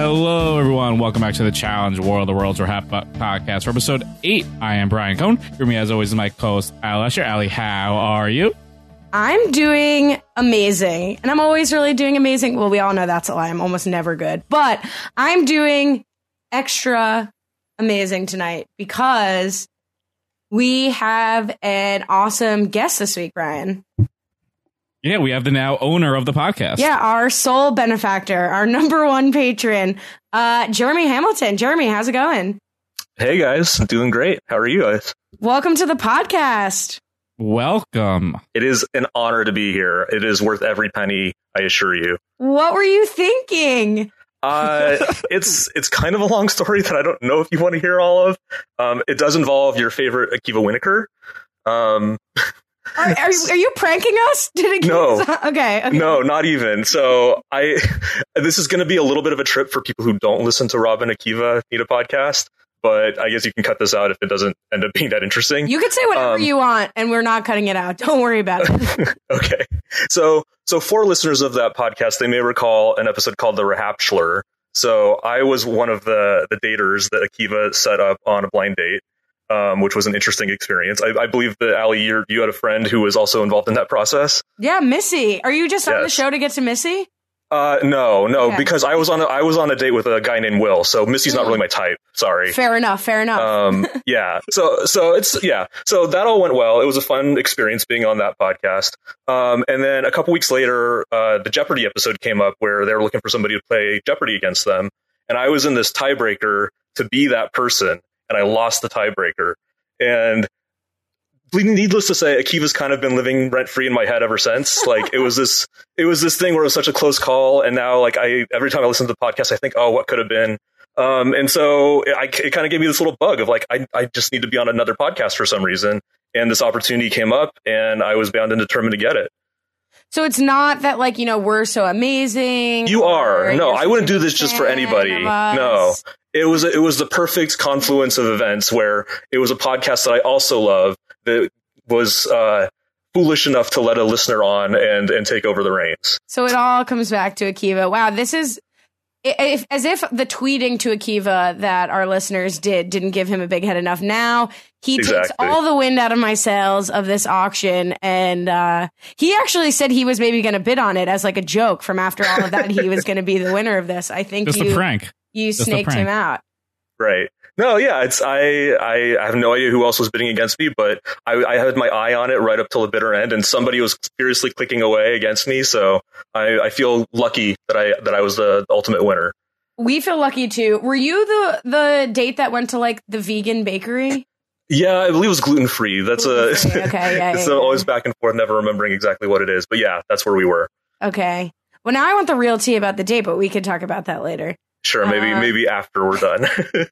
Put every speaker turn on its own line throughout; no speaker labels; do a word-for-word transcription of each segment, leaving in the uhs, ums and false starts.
Hello, everyone. Welcome back to the Challenge War of the Worlds Rehab podcast for episode eight. I am Brian Cohn. Here with me, as always, is my co-host, Ali Lesher. Ali, how are you?
I'm doing amazing. And I'm always really doing amazing. Well, we all know that's a lie. I'm almost never good. But I'm doing extra amazing tonight because we have an awesome guest this week, Brian.
Yeah, we have the now owner of the podcast.
Yeah, our sole benefactor, our number one patron, uh, Jeremy Hamilton. Jeremy, how's it going?
Hey, guys. Doing great. How are you guys?
Welcome to the podcast.
Welcome.
It is an honor to be here. It is worth every penny, I assure you.
What were you thinking?
Uh, it's it's kind of a long story that I don't know if you want to hear all of. Um, it does involve your favorite Akiva Winokur. Um,
are, are, you, are you pranking us? Did it
no.
okay, okay.
No, not even. So I this is going to be a little bit of a trip for people who don't listen to Rob and Akiva Need a Podcast. But I guess you can cut this out if it doesn't end up being that interesting.
You can say whatever um, you want, and we're not cutting it out. Don't worry about it.
Okay. So, so for listeners of that podcast, they may recall an episode called The Rehaptular. So I was one of the, the daters that Akiva set up on a blind date, um, which was an interesting experience. I, I believe that, Ali, you you had a friend who was also involved in that process.
Yeah, Missy. Are you just yes. on the show to get to Missy?
Uh, no, no,
okay.
because I was on a, I was on a date with a guy named Will, so Missy's not really my type. Sorry.
Fair enough. Fair enough.
Um, yeah. So, so it's yeah. So that all went well. It was a fun experience being on that podcast. Um, and then a couple weeks later, uh, the Jeopardy episode came up where they were looking for somebody to play Jeopardy against them, and I was in this tiebreaker to be that person, and I lost the tiebreaker. And needless to say, Akiva's kind of been living rent free in my head ever since. Like it was this, it was this thing where it was such a close call, and now like I every time I listen to the podcast, I think, oh, what could have been. Um, and so it, I, it kind of gave me this little bug of like I I just need to be on another podcast for some reason, and this opportunity came up, and I was bound and determined to get it.
So it's not that like you know we're so amazing.
You are no, I wouldn't do this just for anybody. No. It was it was the perfect confluence of events where it was a podcast that I also love that was uh, foolish enough to let a listener on and, and take over the reins.
So it all comes back to Akiva. Wow, this is if, as if the tweeting to Akiva that our listeners did didn't give him a big head enough. Now he
exactly.
takes all the wind out of my sails of this auction, and uh, he actually said he was maybe going to bid on it as like a joke from after all of that. He was going to be the winner of this. I think
just
you,
a prank.
You
just
snaked him out.
Right. No, yeah, it's I, I I have no idea who else was bidding against me, but I, I had my eye on it right up till the bitter end, and somebody was furiously clicking away against me. So I, I feel lucky that I that I was the ultimate winner.
We feel lucky too. Were you the the date that went to like the vegan bakery?
Yeah, I believe it was gluten free. That's gluten-free. a okay. Yeah, it's
yeah,
always
yeah.
back and forth, never remembering exactly what it is. But yeah, that's where we were.
Okay. Well, now I want the real tea about the date, but we could talk about that later.
Sure, maybe uh, maybe after we're done.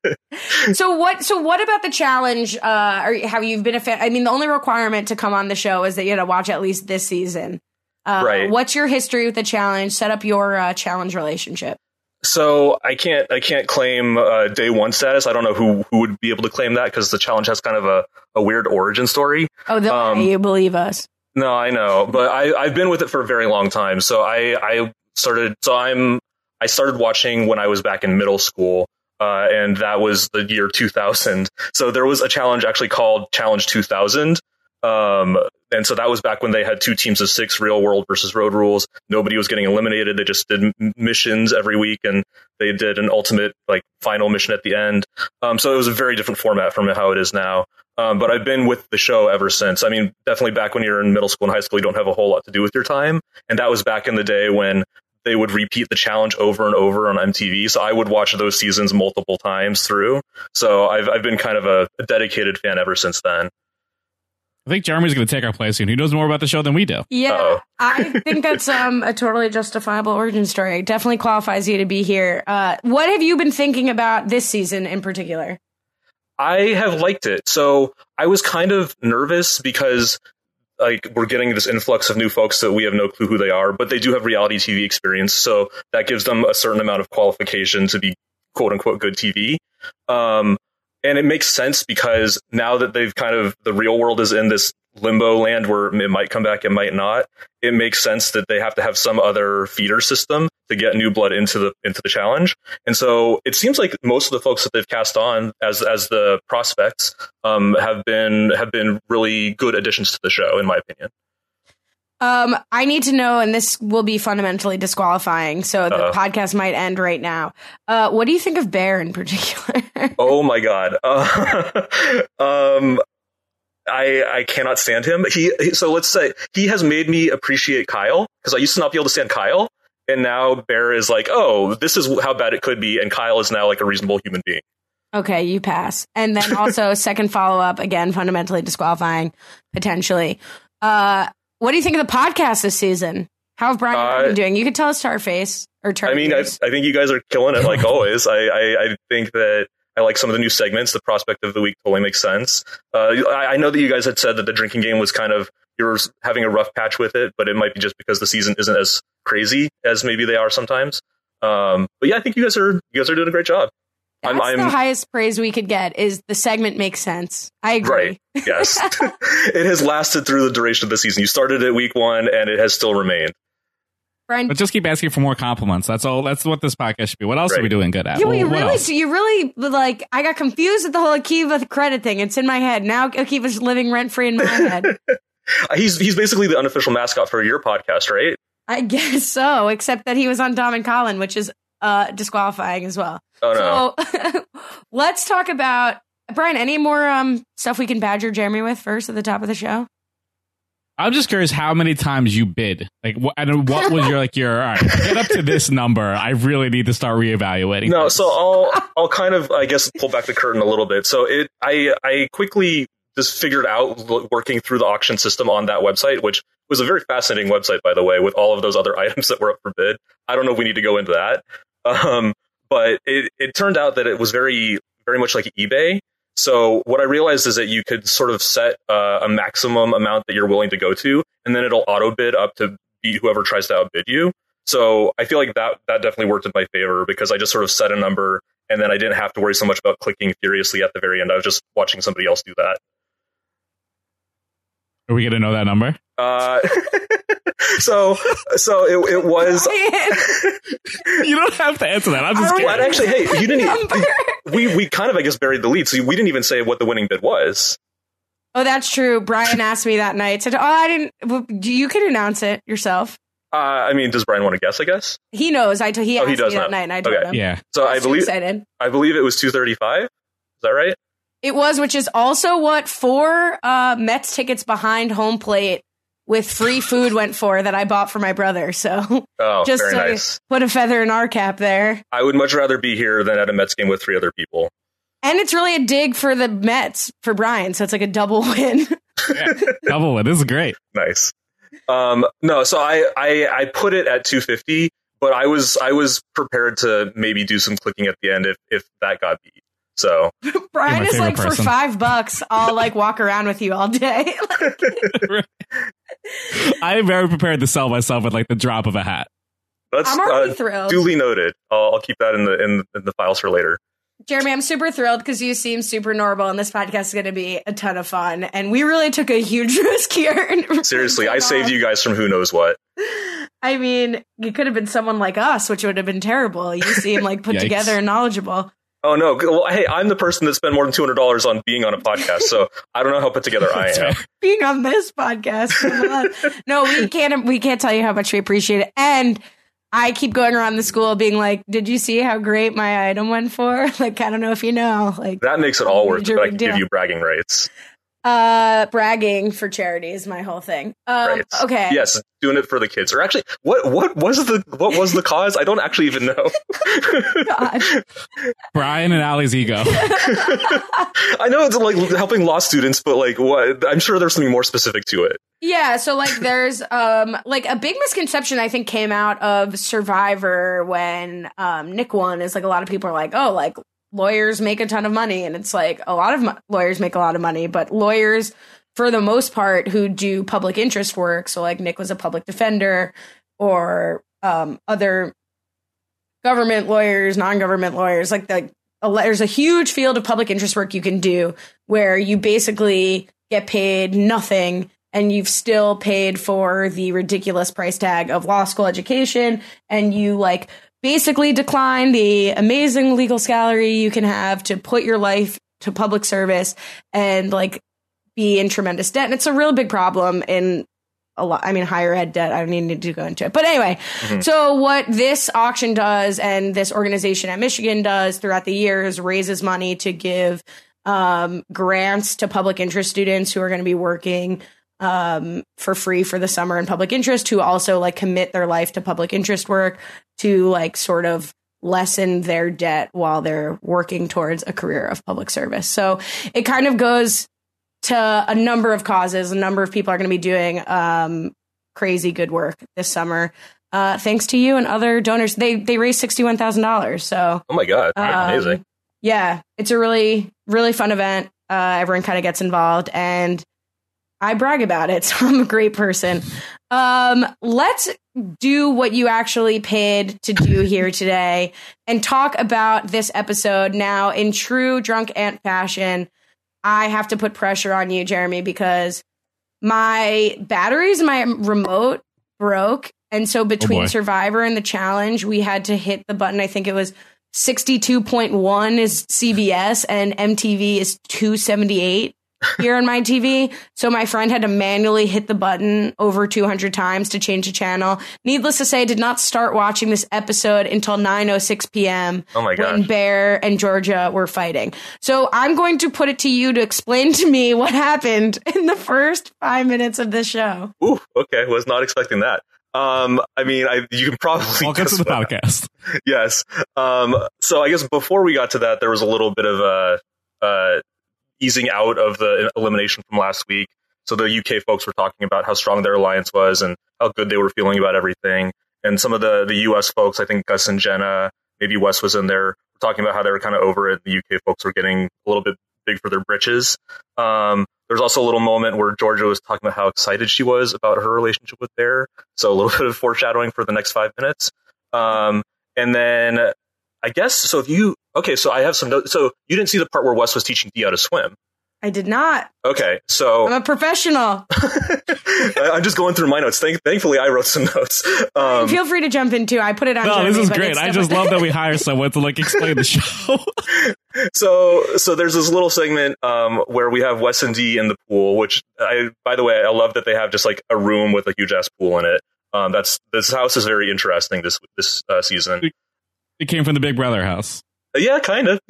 so what? So what about the challenge? Uh, or have you been a fan? I mean, the only requirement to come on the show is that you had to watch at least this season. Uh,
right.
What's your history with the challenge? Set up your uh, challenge relationship.
So I can't I can't claim uh, day one status. I don't know who, who would be able to claim that because the challenge has kind of a, a weird origin story.
Oh, the um, you believe us?
No, I know, but I I've been with it for a very long time. So I I started. So I'm. I started watching when I was back in middle school, uh, and that was the year two thousand. So there was a challenge actually called Challenge two thousand. Um, and so that was back when they had two teams of six, real world versus road rules. Nobody was getting eliminated. They just did m- missions every week, and they did an ultimate like final mission at the end. Um, so it was a very different format from how it is now. Um, but I've been with the show ever since. I mean, definitely back when you're in middle school and high school, you don't have a whole lot to do with your time. And that was back in the day when they would repeat the challenge over and over on M T V. So I would watch those seasons multiple times through. So I've I've been kind of a, a dedicated fan ever since then.
I think Jeremy's going to take our place soon. He knows more about the show than we do.
Yeah,
Uh-oh.
I think that's um, a totally justifiable origin story. It definitely qualifies you to be here. Uh, what have you been thinking about this season in particular?
I have liked it. So I was kind of nervous because like we're getting this influx of new folks that we have no clue who they are, but they do have reality T V experience. So that gives them a certain amount of qualification to be quote unquote good T V. Um, and it makes sense because now that they've kind of the real world is in this limbo land where it might come back, it might not, it makes sense that they have to have some other feeder system to get new blood into the into the challenge. And so it seems like most of the folks that they've cast on as as the prospects um, have been have been really good additions to the show, in my opinion.
Um, I need to know, and this will be fundamentally disqualifying, so the
Uh-oh.
podcast might end right now. Uh, what do you think of Bear in particular?
Oh my god. Uh, um, I I cannot stand him. He, he so let's say he has made me appreciate Kyle, because I used to not be able to stand Kyle, and now Bear is like, oh, this is how bad it could be, and Kyle is now like a reasonable human being.
Okay, you pass. And then also second follow up, again, fundamentally disqualifying potentially. Uh, what do you think of the podcast this season? How have Brian
Uh,
been doing? You could tell us to our face or to our
I mean, I,
ears.
I think you guys are killing it like always. I, I, I think that I like some of the new segments. The prospect of the week totally makes sense. Uh, I, I know that you guys had said that the drinking game was kind of, you were having a rough patch with it, but it might be just because the season isn't as crazy as maybe they are sometimes. Um, but yeah, I think you guys are you guys are doing a great job.
That's
I'm, I'm
the highest praise we could get is the segment makes sense. I agree.
right. Yes, it has lasted through the duration of the season. You started at week one, and it has still remained.
Brian,
But just keep asking for more compliments. That's all. That's what this podcast should be. What else
Right.
are we doing good at?
you,
Well,
you
what
really,
else?
you really like. I got confused with the whole Akiva credit thing. It's in my head now. Akiva's living rent free in my head.
He's he's basically the unofficial mascot for your podcast, right?
I guess so, except that he was on Dom and Colin, which is uh, disqualifying as well.
Oh no.
So let's talk about Brian. Any more um, stuff we can badger Jeremy with first at the top of the show?
I'm just curious how many times you bid. Like, what, and what was your like your? All right, get up to this number. I really need to start reevaluating.
No,
this.
so I'll I'll kind of I guess pull back the curtain a little bit. So it I I quickly just figured out l- working through the auction system on that website, which was a very fascinating website, by the way, with all of those other items that were up for bid. I don't know if we need to go into that, um, but it it turned out that it was very very much like eBay. So what I realized is that you could sort of set uh, a maximum amount that you're willing to go to, and then it'll auto bid up to beat whoever tries to outbid you. So I feel like that that definitely worked in my favor because I just sort of set a number, and then I didn't have to worry so much about clicking furiously at the very end. I was just watching somebody else do that.
Are we gonna know that number?
Uh, so so it, it was.
You don't have to answer that. I'm just
Are we-
Well,
curious.
actually, hey, you didn't.
Number.
We we kind of I guess buried the lead. So we didn't even say what the winning bid was.
Oh, that's true. Brian asked me that night. Said, "Oh, I didn't." Well, you can announce it yourself.
Uh, I mean, does Brian want to guess? I guess.
He knows. I told he
Oh,
asked
he does
me that
know.
night, and I told
Okay.
him.
Yeah.
So I
was too
believe
excited.
I believe it was two thirty five. Is that right?
It was, which is also what four uh, Mets tickets behind home plate with free food went for that I bought for my brother. So
Oh,
just
very
to
nice.
put a feather in our cap there.
I would much rather be here than at a Mets game with three other people.
And it's really a dig for the Mets for Brian. So it's like a double win.
Yeah. Double it. This is great.
Nice. Um, no, so I, I I put it at two fifty, but I was I was prepared to maybe do some clicking at the end if if that got beat. So
Brian
my
is
favorite
like,
person.
for five bucks, I'll like walk around with you all day.
I am very prepared to sell myself with like the drop of a hat.
that's
I'm already
uh,
thrilled.
duly noted. I'll, I'll keep that in the in, in the files for later.
Jeremy, I'm super thrilled because you seem super normal, and this podcast is going to be a ton of fun. And we really took a huge risk here.
Seriously, I saved you guys from who knows what.
I mean, you could have been someone like us, which would have been terrible. You seem like put
Yikes.
together and knowledgeable.
Oh no! Well, hey, I'm the person that spent more than two hundred dollars on being on a podcast, so I don't know how put together I
That's
am.
fair.
Being on this podcast, come on. No, we can't. We can't tell you how much we appreciate it. And I keep going around the school being like, "Did you see how great my item went for?" Like, I don't know if you know. Like,
That makes it all worth it.
Major
But I
big
can give
deal.
you bragging rights.
uh, bragging for charity is my whole thing. Um,
Right.
Okay.
Yes, doing it for the kids. Or actually, what what was the what was the cause? I don't actually even know.
God.
Brian and Allie's ego.
I know it's like helping law students, but like what? I'm sure there's something more specific to it.
Yeah, so like there's um like a big misconception I think came out of Survivor when um Nick won is like a lot of people are like, "Oh, like lawyers make a ton of money." And it's like a lot of mo- lawyers make a lot of money, but lawyers for the most part who do public interest work, so like Nick was a public defender or um other government lawyers, non-government lawyers, like the a, there's a huge field of public interest work you can do where you basically get paid nothing and you've still paid for the ridiculous price tag of law school education, and you like basically decline the amazing legal salary you can have to put your life to public service and like be in tremendous debt. And it's a real big problem in a lot. I mean, higher ed debt. I don't need to go into it. But anyway, mm-hmm. so what this auction does and this organization at Michigan does throughout the years raises money to give um, grants to public interest students who are going to be working um, for free for the summer in public interest, who also like commit their life to public interest work to like sort of lessen their debt while they're working towards a career of public service. So it kind of goes to a number of causes. A number of people are going to be doing um, crazy good work this summer. Uh, thanks to you and other donors. They they raised sixty-one thousand dollars. So,
oh my God, um, amazing.
Yeah, it's a really, really fun event. Uh, everyone kind of gets involved and I brag about it. So I'm a great person. Um, let's do what you actually paid to do here today and talk about this episode. Now, in true Drunk Ant fashion, I have to put pressure on you, Jeremy, because my batteries, my remote broke. And so between
oh
Survivor and the challenge, we had to hit the button. I think it was sixty-two point one is C B S and M T V is two seventy-eight here on my T V. So my friend had to manually hit the button over two hundred times to change the channel. Needless to say, I did not start watching this episode until nine oh six p.m.
Oh my gosh.
When Bear and Georgia were fighting. So I'm going to put it to you to explain to me what happened in the first five minutes of this show.
Ooh, okay. Was not expecting that. Um, I mean, I, you can probably
welcome to the podcast.
Yes. Um, so I guess before we got to that, there was a little bit of a, uh, easing out of the elimination from last week. So the U K folks were talking about how strong their alliance was and how good they were feeling about everything. And some of the, the U S folks, I think Gus and Jenna, maybe Wes was in there, were talking about how they were kind of over it. The U K folks were getting a little bit big for their britches. Um, There's also a little moment where Georgia was talking about how excited she was about her relationship with Bear. So a little bit of foreshadowing for the next five minutes. Um, and then I guess, so if you, okay, so I have some notes. So you didn't see the part where Wes was teaching Dee how to swim.
I did not.
Okay, so
I'm a professional.
I'm just going through my notes. Thank, thankfully, I wrote some notes. Um,
Feel free to jump in too. I put it on.
No,
Jeremy,
this is great. I just love that we hire someone to like explain the show.
so, so there's this little segment um, where we have Wes and Dee in the pool. Which, I, by the way, I love that they have just like a room with a huge ass pool in it. Um, that's this house is very interesting this this uh, season.
It came from the Big Brother house.
Yeah, kind of.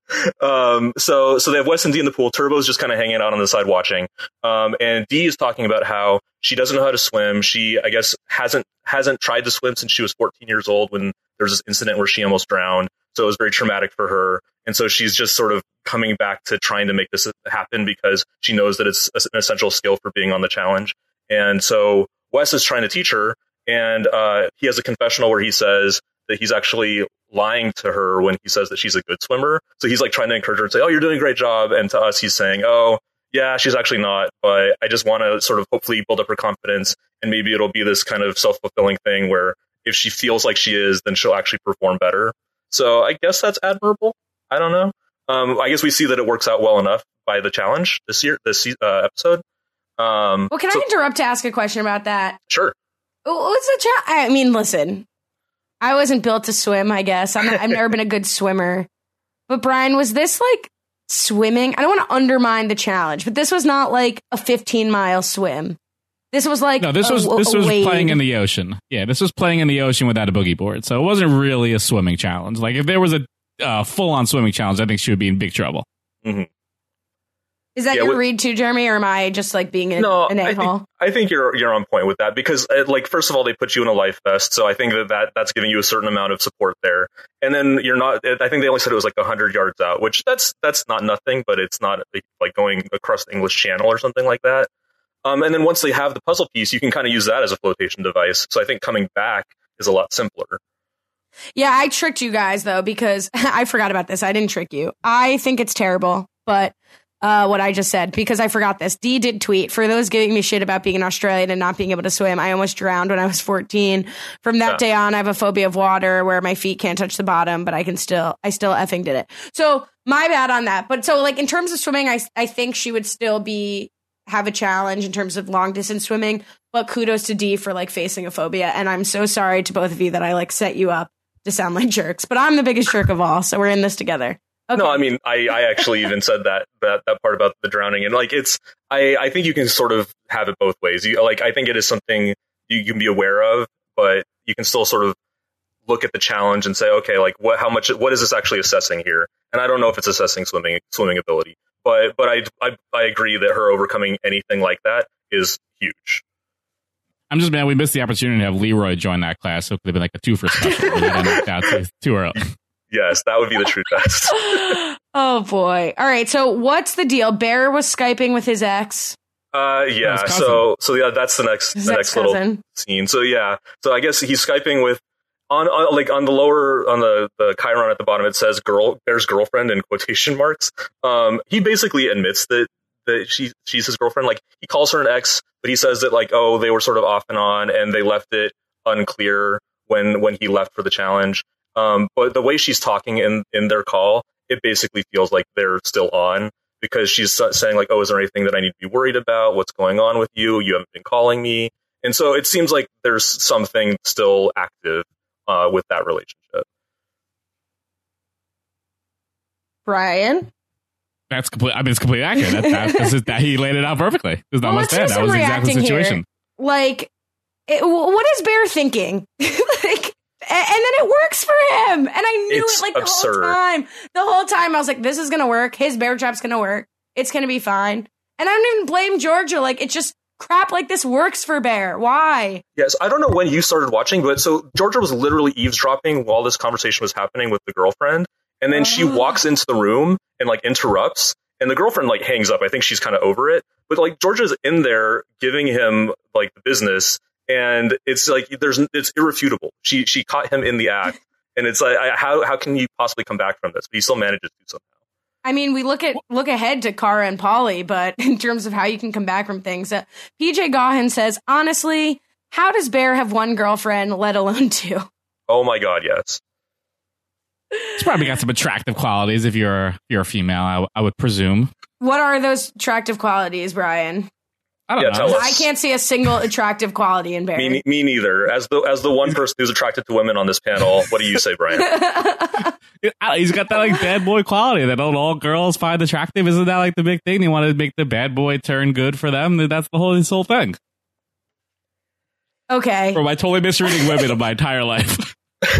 um, so, so they have Wes and Dee in the pool. Turbo's just kind of hanging out on the side watching. Um, and Dee is talking about how she doesn't know how to swim. She, I guess, hasn't hasn't tried to swim since she was fourteen years old when there was this incident where she almost drowned. So it was very traumatic for her. And so she's just sort of coming back to trying to make this happen because she knows that it's an essential skill for being on the challenge. And so Wes is trying to teach her. And uh, he has a confessional where he says that he's actually lying to her when he says that she's a good swimmer. So he's like trying to encourage her and say, oh, you're doing a great job. And to us, he's saying, oh, yeah, she's actually not. But I just want to sort of hopefully build up her confidence. And maybe it'll be this kind of self-fulfilling thing where if she feels like she is, then she'll actually perform better. So I guess that's admirable. I don't know. Um, I guess we see that it works out well enough by the challenge this year, this uh, episode. Um,
well, can so, I interrupt to ask a question about that?
Sure.
What's the cha- I mean, listen. I wasn't built to swim, I guess. I'm not, I've never been a good swimmer. But Brian, was this like swimming? I don't want to undermine the challenge, but this was not like a fifteen mile swim. This was like
no. This
a,
was this
a
was
wade.
playing in the ocean. Yeah, this was playing in the ocean without a boogie board. So it wasn't really a swimming challenge. Like if there was a uh, full on swimming challenge, I think she would be in big trouble.
Mm-hmm.
Is that
yeah,
your
with,
read too, Jeremy, or am I just like being a,
no,
an
I
a-hole?
think, I think you're you're on point with that because, uh, like, first of all, they put you in a life vest, so I think that, that that's giving you a certain amount of support there. And then you're not. I think they only said it was like a hundred yards out, which that's that's not nothing, but it's not like going across the English Channel or something like that. Um, and then once they have the puzzle piece, you can kind of use that as a flotation device. So I think coming back is a lot simpler.
Yeah, I tricked you guys though because I forgot about this. I didn't trick you. I think it's terrible, but. Uh, what I just said, because I forgot this. Dee did tweet, for those giving me shit about being an Australian and not being able to swim, I almost drowned when I was fourteen. From that yeah. day on, I have a phobia of water where my feet can't touch the bottom, but I can still, I still effing did it. So my bad on that. But so like in terms of swimming, I, I think she would still be have a challenge in terms of long distance swimming, but kudos to D for like facing a phobia. And I'm so sorry to both of you that I like set you up to sound like jerks, but I'm the biggest jerk of all. So we're in this together. Okay.
No, I mean, I, I actually even said that, that that part about the drowning, and like it's, I, I think you can sort of have it both ways. You like, I think it is something you can be aware of, but you can still sort of look at the challenge and say, okay, like what, how much, what is this actually assessing here? And I don't know if it's assessing swimming, swimming ability, but, but I, I, I agree that her overcoming anything like that is huge.
I'm just mad we missed the opportunity to have Leroy join that class, so it could have been like a two for special. We got knocked out too, too early.
Yes, that would be the true test.
Oh boy! All right, so what's the deal? Bear was Skyping with his ex.
Uh, yeah. So, so yeah, that's the next,
His
the next little
ex-cousin.
scene. So yeah, so I guess he's Skyping with on, on like on the lower on the the chyron at the bottom. It says "girl," Bear's girlfriend in quotation marks. Um, he basically admits that that she she's his girlfriend. Like he calls her an ex, but he says that like oh they were sort of off and on, and they left it unclear when when he left for the challenge. Um, but the way she's talking in, in their call, it basically feels like they're still on because she's saying like, oh, is there anything that I need to be worried about? What's going on with you? You haven't been calling me. And so it seems like there's something still active uh, with that relationship.
Brian?
That's complete. I mean, it's completely accurate. That, that, that's just, that he laid it out perfectly. There's not
Well,
much
let's
there.
do
That
some
was the exact
reacting
situation.
here. Like, it, what is Bear thinking? Like, and then it works for him. And I knew
It's
it like the
absurd.
whole time. The whole time I was like, this is going to work. His bear trap's going to work. It's going to be fine. And I don't even blame Georgia. Like, it's just crap like this works for Bear. Why?
Yes, I don't know when you started watching, but so Georgia was literally eavesdropping while this conversation was happening with the girlfriend. And then she
Oh.
walks into the room and like interrupts. And the girlfriend like hangs up. I think she's kind of over it. But like Georgia's in there giving him like the business. And it's like there's it's irrefutable. She she caught him in the act, and it's like I, how how can you possibly come back from this? But he still manages to somehow.
I mean, we look at look ahead to Kara and Polly, but in terms of how you can come back from things, uh, P J Gahan says, honestly, how does Bear have one girlfriend, let alone two?
Oh my god, yes.
It's probably got some attractive qualities if you're you're a female. I, w- I would presume.
What are those attractive qualities, Brian?
I don't
Yeah,
know.
tell us.
I can't see a single attractive quality in Bear.
Me, me neither. As the as the one person who's attracted to women on this panel, what do you say, Brian?
He's got that like bad boy quality that don't all girls find attractive. Isn't that like the big thing? They want to make the bad boy turn good for them. That's the whole his whole thing.
Okay.
Or am I totally misreading women of my entire life?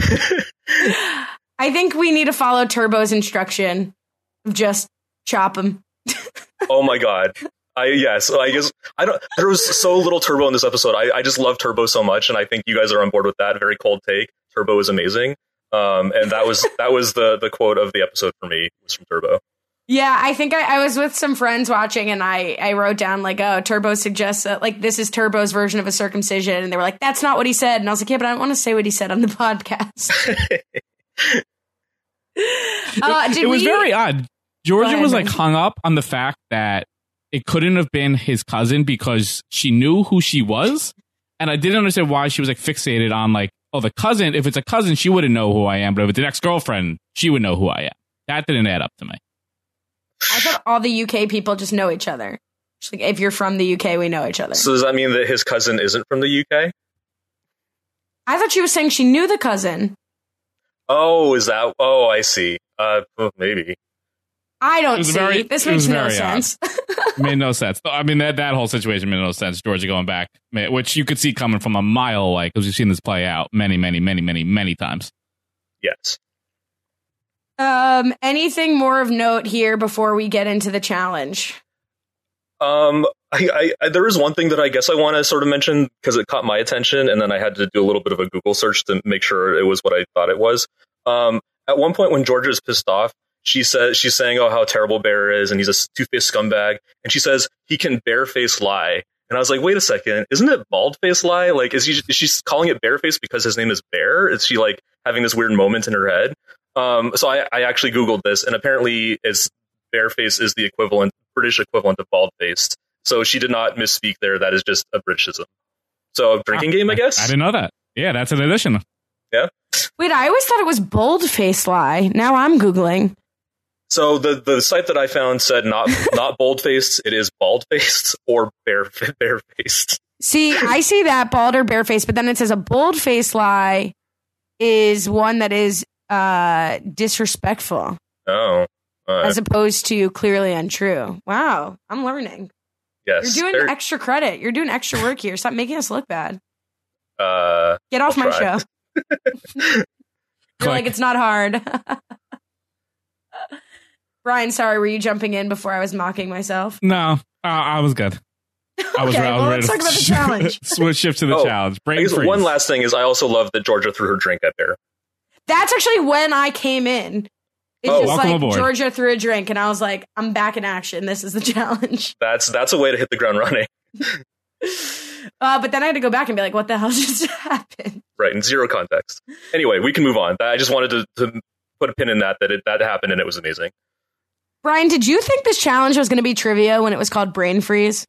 I think we need to follow Turbo's instruction of just chop him.
Oh my god. I yes, I guess I don't. There was so little Turbo in this episode. I, I just love Turbo so much, and I think you guys are on board with that. Very cold take. Turbo is amazing, um, and that was that was the the quote of the episode for me was from Turbo.
Yeah, I think I, I was with some friends watching, and I, I wrote down like, oh, Turbo suggests that like this is Turbo's version of a circumcision, and they were like, that's not what he said, and I was like, yeah, but I don't want to say what he said on the podcast. uh, did
it was
we-
very odd. Georgia
ahead,
was like
Brandon.
hung up on the fact that it couldn't have been his cousin because she knew who she was. And I didn't understand why she was like fixated on like, oh, the cousin. If it's a cousin, she wouldn't know who I am. But if it's an ex-girlfriend, she would know who I am. That didn't add up to me.
I thought all the U K people just know each other. Just like, if you're from the U K, we know each other.
So does that mean that his cousin isn't from the U K?
I thought she was saying she knew the cousin.
Oh, is that? Oh, I see. Uh, well, maybe.
I
It
don't
was
see.
very-
this
it was
makes no
very odd.
sense.
It made no sense. I mean, that, that whole situation made no sense. Georgia going back, which you could see coming from a mile away because we've seen this play out many, many, many, many, many times.
Yes.
Um, anything more of note here before we get into the challenge?
Um, I, I, I there is one thing that I guess I want to sort of mention because it caught my attention, and then I had to do a little bit of a Google search to make sure it was what I thought it was. Um, at one point when Georgia is pissed off, she says she's saying, "Oh, how terrible Bear is, and he's a two-faced scumbag," and she says he can barefaced lie. And I was like, wait a second, isn't it bald-faced lie? Like, is, he, is she calling it barefaced because his name is Bear? Is she like having this weird moment in her head? Um, so I, I actually Googled this, and apparently it's bareface is the equivalent, British equivalent of bald-faced. So she did not misspeak there. That is just a Britishism. So drinking game, I guess?
I didn't know that. Yeah, that's an addition.
Yeah.
Wait, I always thought it was bold-faced lie. Now I'm Googling.
So the, the site that I found said not not bold faced, it is bald faced or bare bare faced.
See, I see that bald or barefaced, but then it says a bold faced lie is one that is uh, disrespectful.
Oh, uh,
as opposed to clearly untrue. Wow, I'm learning.
Yes,
you're doing extra credit. You're doing extra work here. Stop making us look bad.
Uh,
Get off
I'll
my
try.
show. You're like, it's not hard. Brian, sorry, were you jumping in before I was mocking myself?
No, uh, I was good. I was,
okay,
I was
well,
ready
let's
to
talk about the challenge.
Switch shift to the
oh,
challenge. Brain
I guess
freeze.
one last thing is I also love that Georgia threw her drink at Bear.
That's actually when I came in. It's
Oh,
just
welcome
like
aboard.
Georgia threw a drink, and I was like, I'm back in action. This is the challenge.
That's that's a way to hit the ground running.
Uh, but then I had to go back and be like, what the hell just happened?
Right, in zero context. Anyway, we can move on. I just wanted to, to put a pin in that, that it, that happened and it was amazing.
Brian, did you think this challenge was going to be trivia when it was called Brain Freeze?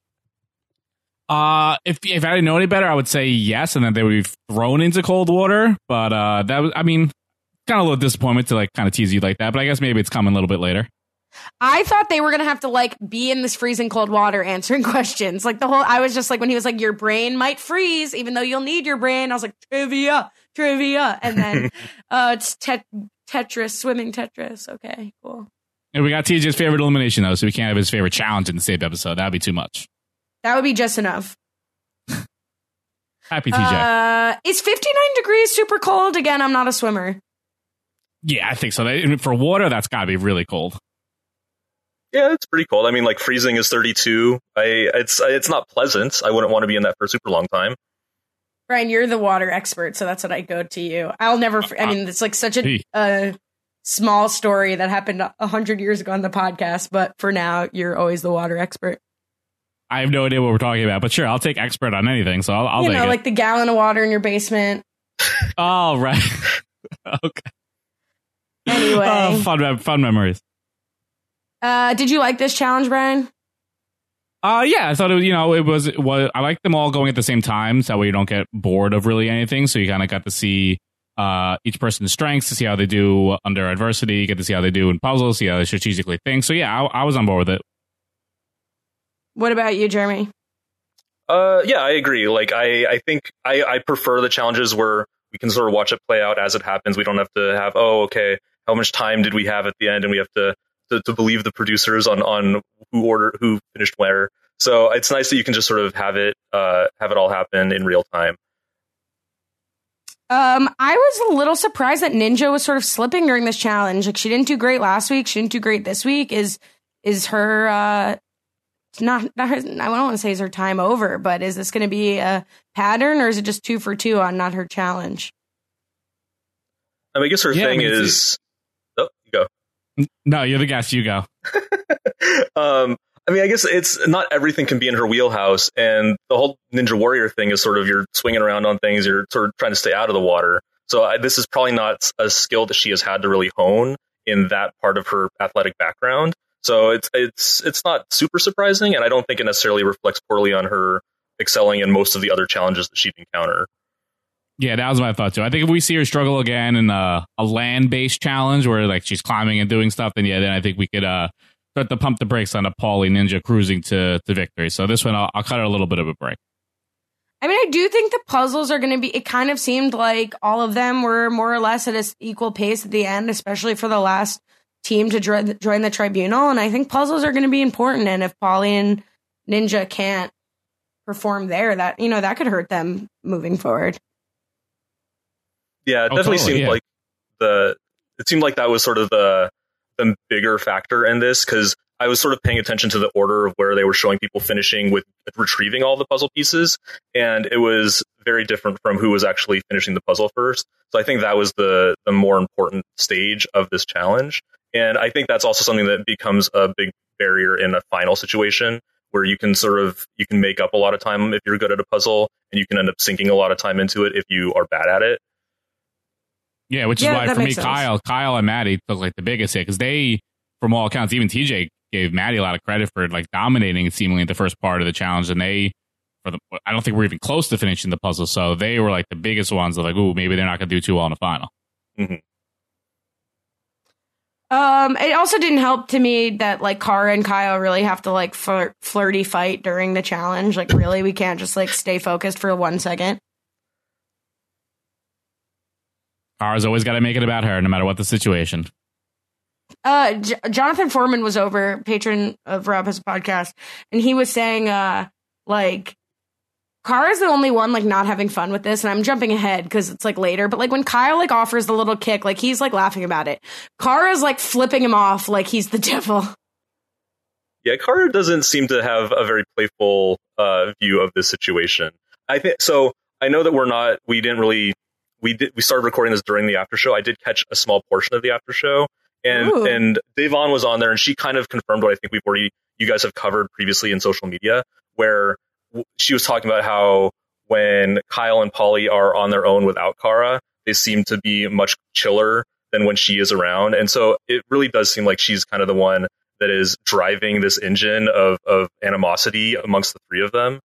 Uh, if if I didn't know any better, I would say yes, and then they would be thrown into cold water. But uh, that was, I mean, kind of a little disappointment to like kind of tease you like that. But I guess maybe it's coming a little bit later.
I thought they were going to have to like be in this freezing cold water answering questions. Like the whole, I was just like, when he was like, your brain might freeze, even though you'll need your brain. I was like, trivia, trivia. And then uh, it's tet- Tetris, swimming Tetris. Okay, cool.
And we got T J's favorite elimination, though, so we can't have his favorite challenge in the same episode. That'd be too much.
That would be just enough.
Happy T J.
Uh, is fifty-nine degrees super cold? Again, I'm not a swimmer.
Yeah, I think so. They, for water, that's got to be really cold.
Yeah, it's pretty cold. I mean, like freezing is thirty-two. I it's it's not pleasant. I wouldn't want to be in that for a super long time.
Brian, you're the water expert, so that's what I go to you. I'll never. I mean, it's like such a uh, small story that happened a hundred years ago on the podcast, but for now, you're always the water expert.
I have no idea what we're talking about, but sure, I'll take expert on anything. So I'll, I'll
you
take
know,
it.
like the gallon of water in your basement.
Oh, right. Okay.
Anyway,
oh, fun, mem- fun memories.
Uh, did you like this challenge, Brian?
Uh, yeah, I thought it was, you know, it was, it was, I like them all going at the same time. So that way you don't get bored of really anything. So you kind of got to see uh, each person's strengths, to see how they do under adversity, you get to see how they do in puzzles, see how they strategically think. So yeah, I, I was on board with it.
What about you, Jeremy?
Uh, yeah, I agree. Like, I, I think I, I prefer the challenges where we can sort of watch it play out as it happens. We don't have to have, oh, okay, how much time did we have at the end? And we have to, to, to believe the producers on, on who ordered, who finished where. So it's nice that you can just sort of have it, uh, have it all happen in real time.
Um, I was a little surprised that Ninja was sort of slipping during this challenge. Like, she didn't do great last week. She didn't do great this week. Is, is her, uh, not, not her, I don't want to say is her time over, but is this going to be a pattern, or is it just two for two on not her challenge?
I mean, I guess her
Yeah,
thing
I mean,
is, oh, you go.
No, you're the guest. You go.
um, I mean, I guess it's not everything can be in her wheelhouse, and the whole Ninja Warrior thing is sort of you're swinging around on things, you're sort of trying to stay out of the water. So I, this is probably not a skill that she has had to really hone in that part of her athletic background. So it's it's it's not super surprising, and I don't think it necessarily reflects poorly on her excelling in most of the other challenges that she'd encounter.
Yeah, that was my thought too. I think if we see her struggle again in a, a land-based challenge where like she's climbing and doing stuff, then yeah, then I think we could uh, start to pump the brakes on a Paulie Ninja cruising to, to victory. So this one, I'll, I'll cut her a little bit of a break.
I mean, I do think the puzzles are going to be, it kind of seemed like all of them were more or less at an equal pace at the end, especially for the last team to join, join the tribunal. And I think puzzles are going to be important. And if Paulie and Ninja can't perform there, that, you know, that could hurt them moving forward.
Yeah, it
Oh,
definitely
totally,
seemed
yeah.
like the, it seemed like that was sort of the, the bigger factor in this, because I was sort of paying attention to the order of where they were showing people finishing with retrieving all the puzzle pieces, and it was very different from who was actually finishing the puzzle first. So I think that was the the more important stage of this challenge, and I think that's also something that becomes a big barrier in a final situation where you can sort of you can make up a lot of time if you're good at a puzzle, and you can end up sinking a lot of time into it if you are bad at it.
Yeah, which is
Yeah,
why
that
for me,
makes sense.
Kyle, Kyle and Maddie took like the biggest hit because they, from all accounts, even T J gave Maddie a lot of credit for like dominating seemingly the first part of the challenge, and they, for the, I don't think we're even close to finishing the puzzle, so they were like the biggest ones. Of like, ooh, maybe they're not going to do too well in the final.
Mm-hmm.
Um, it also didn't help to me that like Cara and Kyle really have to like flirt, flirty fight during the challenge. Like, really, we can't just like stay focused for one second.
Cara's always got to make it about her, no matter what the situation.
Uh, J- Jonathan Foreman was over, patron of Rob Has a Podcast, and he was saying, uh, like, Cara's the only one like not having fun with this, and I'm jumping ahead because it's like later, but like when Kyle like offers the little kick, like he's like laughing about it. Cara's like flipping him off like he's the devil.
Yeah, Cara doesn't seem to have a very playful uh, view of this situation. I think so. I know that we're not. We didn't really. We did. We started recording this during the after show. I did catch a small portion of the after show, and
Ooh.
and Devon was on there, and she kind of confirmed what I think we've already you guys have covered previously in social media, where she was talking about how when Kyle and Paulie are on their own without Cara, they seem to be much chiller than when she is around. And so it really does seem like she's kind of the one that is driving this engine of, of animosity amongst the three of them.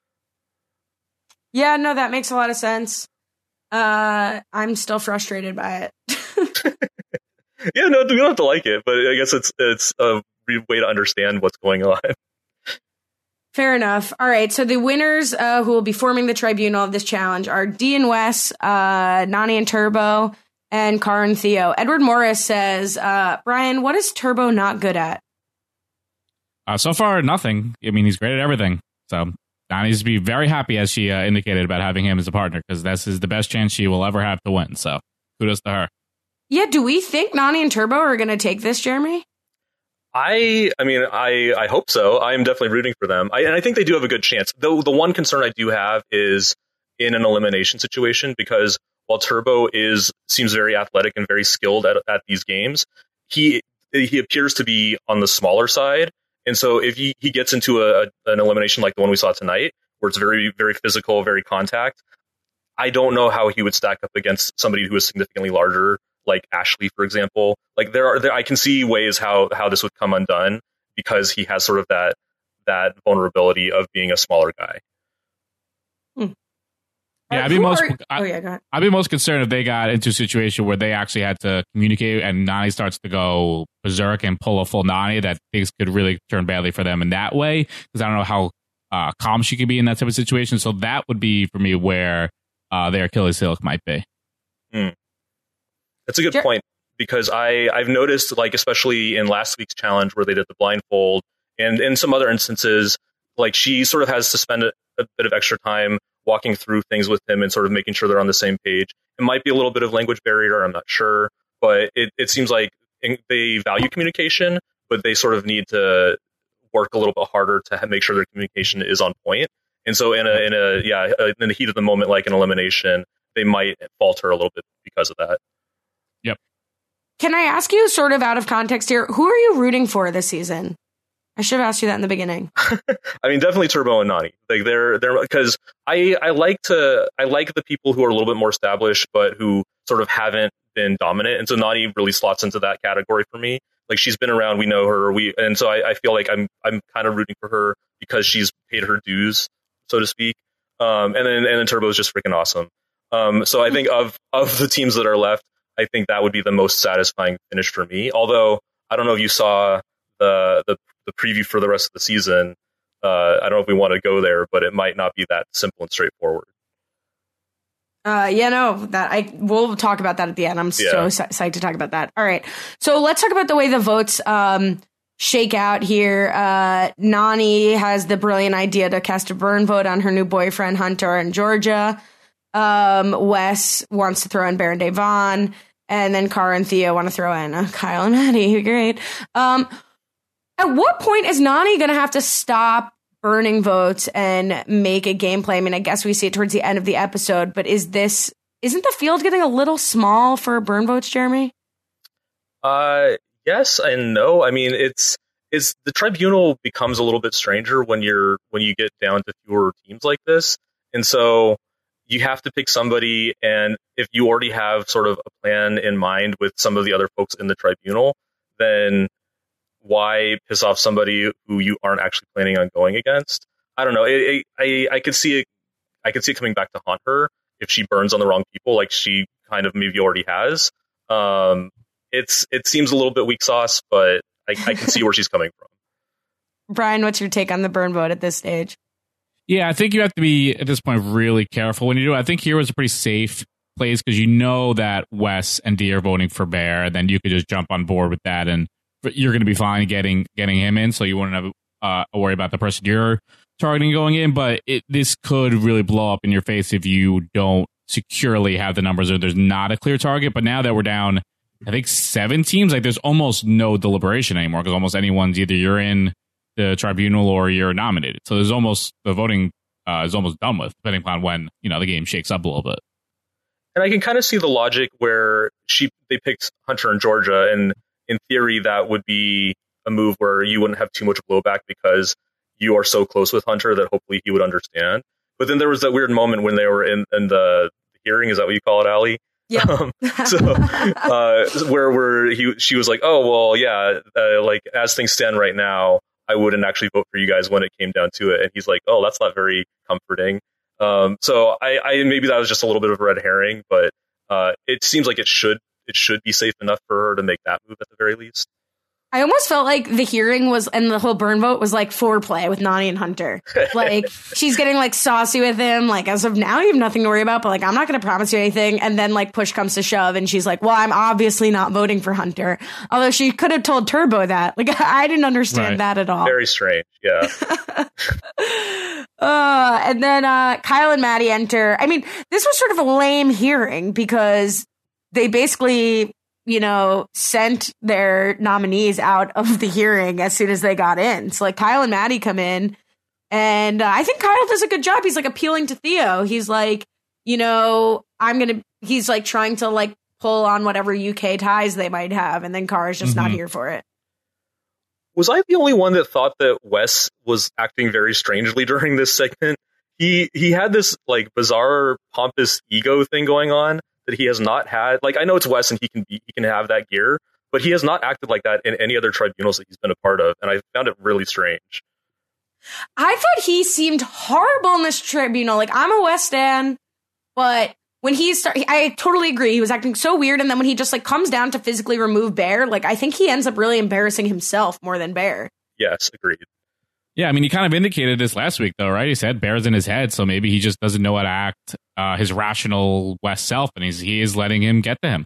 Yeah, no, that makes a lot of sense. Uh, I'm still frustrated by it.
Yeah, no, we don't have to like it, but I guess it's it's a way to understand what's going on.
Fair enough. All right. So the winners uh, who will be forming the tribunal of this challenge are D and Wes, uh, Nany and Turbo, and Cara and Theo. Edward Morris says, uh, Brian, what is Turbo not good at?
Uh, so far, nothing. I mean, he's great at everything. So Nany's to be very happy, as she uh, indicated, about having him as a partner, because this is the best chance she will ever have to win. So kudos to her.
Yeah. Do we think Nany and Turbo are going to take this, Jeremy?
I, I mean, I, I hope so. I am definitely rooting for them. I, and I think they do have a good chance. Though the one concern I do have is in an elimination situation, because while Turbo is seems very athletic and very skilled at, at these games, he he appears to be on the smaller side. And so if he, he gets into a, an elimination like the one we saw tonight, where it's very, very physical, very contact, I don't know how he would stack up against somebody who is significantly larger, like Ashley, for example. Like there are, there, I can see ways how, how this would come undone because he has sort of that that vulnerability of being a smaller guy.
Hmm.
Yeah,
Uh,
I'd be
who
most.
are-
I,
oh, yeah, go ahead.
I'd be most concerned if they got into a situation where they actually had to communicate, and Nany starts to go berserk and pull a full Nany. That things could really turn badly for them in that way. Because I don't know how uh, calm she could be in that type of situation. So that would be for me where uh, their Achilles heel might be.
Hmm. That's a good
Sure.
point, because I, I've noticed, like, especially in last week's challenge where they did the blindfold, and in some other instances, like, she sort of has to spend a, a bit of extra time walking through things with him and sort of making sure they're on the same page. It might be a little bit of language barrier, I'm not sure, but it, it seems like they value communication, but they sort of need to work a little bit harder to have, make sure their communication is on point. And so in a, in a, yeah, in the heat of the moment, like an elimination, they might falter a little bit because of that.
Can I ask you, sort of out of context here, who are you rooting for this season? I should have asked you that in the beginning.
I mean, definitely Turbo and Nany. Like they're they're because I I like to I like the people who are a little bit more established, but who sort of haven't been dominant. And so Nany really slots into that category for me. Like she's been around, we know her, we and so I, I feel like I'm I'm kind of rooting for her because she's paid her dues, so to speak. Um, and then and then Turbo is just freaking awesome. Um, so I think of of the teams that are left, I think that would be the most satisfying finish for me. Although I don't know if you saw the the, the preview for the rest of the season. Uh, I don't know if we want to go there, but it might not be that simple and straightforward.
Uh, yeah, no, that I we'll talk about that at the end. I'm
Yeah.
so psyched to talk about that. All right, so let's talk about the way the votes um, shake out here. Uh, Nany has the brilliant idea to cast a burn vote on her new boyfriend Hunter in Georgia. Um, Wes wants to throw in Baron Devon, and then Cara and Theo want to throw in uh, Kyle and Maddie. Great. Um, at what point is Nany going to have to stop burning votes and make a gameplay? I mean, I guess we see it towards the end of the episode, but is this, isn't the field getting a little small for burn votes, Jeremy?
Uh, yes and no. I mean, it's it's the tribunal becomes a little bit stranger when you're when you get down to fewer teams like this, and so you have to pick somebody. And if you already have sort of a plan in mind with some of the other folks in the tribunal, then why piss off somebody who you aren't actually planning on going against? I don't know. It, it, I I could see it. I could see it coming back to haunt her if she burns on the wrong people, like she kind of maybe already has. Um, it's it seems a little bit weak sauce, but I, I can see where she's coming from.
Brian, what's your take on the burn vote at this stage?
Yeah, I think you have to be, at this point, really careful when you do it. I think here was a pretty safe place because you know that Wes and Dee are voting for Bear, and then you could just jump on board with that, and you're going to be fine getting getting him in, so you wouldn't have uh, a worry about the person you're targeting going in. But it, this could really blow up in your face if you don't securely have the numbers or there's not a clear target. But now that we're down, I think, seven teams, like there's almost no deliberation anymore because almost anyone's either you're in the tribunal or you're nominated. So there's almost the voting uh, is almost done with, depending upon when, you know, the game shakes up a little bit.
And I can kind of see the logic where she they picked Hunter and Georgia, and in theory that would be a move where you wouldn't have too much blowback because you are so close with Hunter that hopefully he would understand. But then there was that weird moment when they were in, in the hearing. Is that what you call it, Allie?
Yeah.
Um, so uh, where where he she was like, oh well, yeah, uh, like as things stand right now, I wouldn't actually vote for you guys when it came down to it. And he's like, oh, that's not very comforting. Um, so I, I maybe that was just a little bit of a red herring, but uh, it seems like it should it should be safe enough for her to make that move at the very least.
I almost felt like the hearing was, and the whole burn vote was like foreplay with Nany and Hunter. Like, she's getting like saucy with him. Like, as of now, you have nothing to worry about, but like, I'm not going to promise you anything. And then like push comes to shove and she's like, well, I'm obviously not voting for Hunter. Although she could have told Turbo that. Like, I didn't understand right. that at all.
Very strange. Yeah.
uh, and then uh, Kyle and Maddie enter. I mean, this was sort of a lame hearing because they basically, you know, sent their nominees out of the hearing as soon as they got in. So like Kyle and Maddie come in, and uh, I think Kyle does a good job. He's like appealing to Theo. He's like, you know, I'm going to, he's like trying to like pull on whatever U K ties they might have. And then Kara's just mm-hmm. not here for it.
Was I the only one that thought that Wes was acting very strangely during this segment? He, he had this like bizarre pompous ego thing going on that he has not had. Like, I know it's Wes and he can be, he can have that gear, but he has not acted like that in any other tribunals that he's been a part of. And I found it really strange.
I thought he seemed horrible in this tribunal. Like, I'm a Wes stan, but when he started, I totally agree. He was acting so weird. And then when he just like comes down to physically remove Bear, like, I think he ends up really embarrassing himself more than Bear.
Yes, agreed.
Yeah, I mean, he kind of indicated this last week, though, right? He said Bear's in his head, so maybe he just doesn't know how to act uh, his rational West self, and he's he is letting him get to him.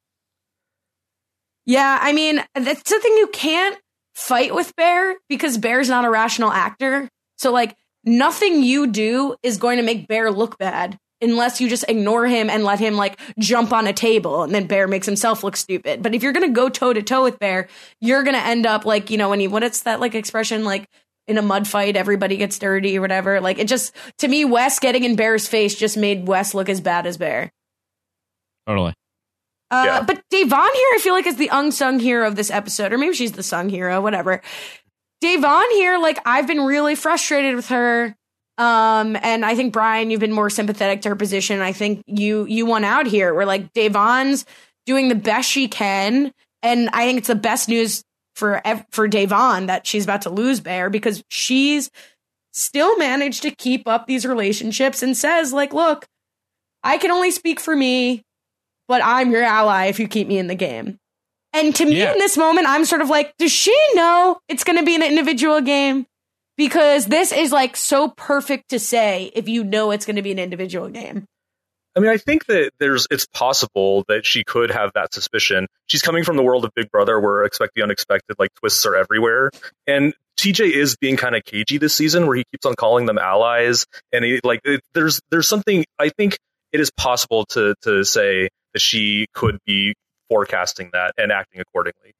Yeah, I mean, that's the thing. You can't fight with Bear because Bear's not a rational actor. So, like, nothing you do is going to make Bear look bad unless you just ignore him and let him, like, jump on a table, and then Bear makes himself look stupid. But if you're going to go toe-to-toe with Bear, you're going to end up, like, you know, when you, what is that, like, expression, like, in a mud fight, everybody gets dirty or whatever. Like, it just, to me, Wes getting in Bear's face just made Wes look as bad as Bear.
Totally.
Uh,
yeah.
But Devon here, I feel like, is the unsung hero of this episode, or maybe she's the sung hero, whatever. Devon here, like, I've been really frustrated with her. Um, and I think, Brian, you've been more sympathetic to her position. I think you, you won out here. Where, like, Devon's doing the best she can. And I think it's the best news for for Devon that she's about to lose Bear, because she's still managed to keep up these relationships and says, like, look, I can only speak for me, but I'm your ally if you keep me in the game. And to me, yeah. in this moment, I'm sort of like, does she know it's going to be an individual game? Because this is like so perfect to say if you know it's going to be an individual game.
I mean, I think that there's it's possible that she could have that suspicion. She's coming from the world of Big Brother, where expect the unexpected, like, twists are everywhere. And T J is being kind of cagey this season, where he keeps on calling them allies. And he, like, it, there's there's something, I think it is possible to to say that she could be forecasting that and acting accordingly.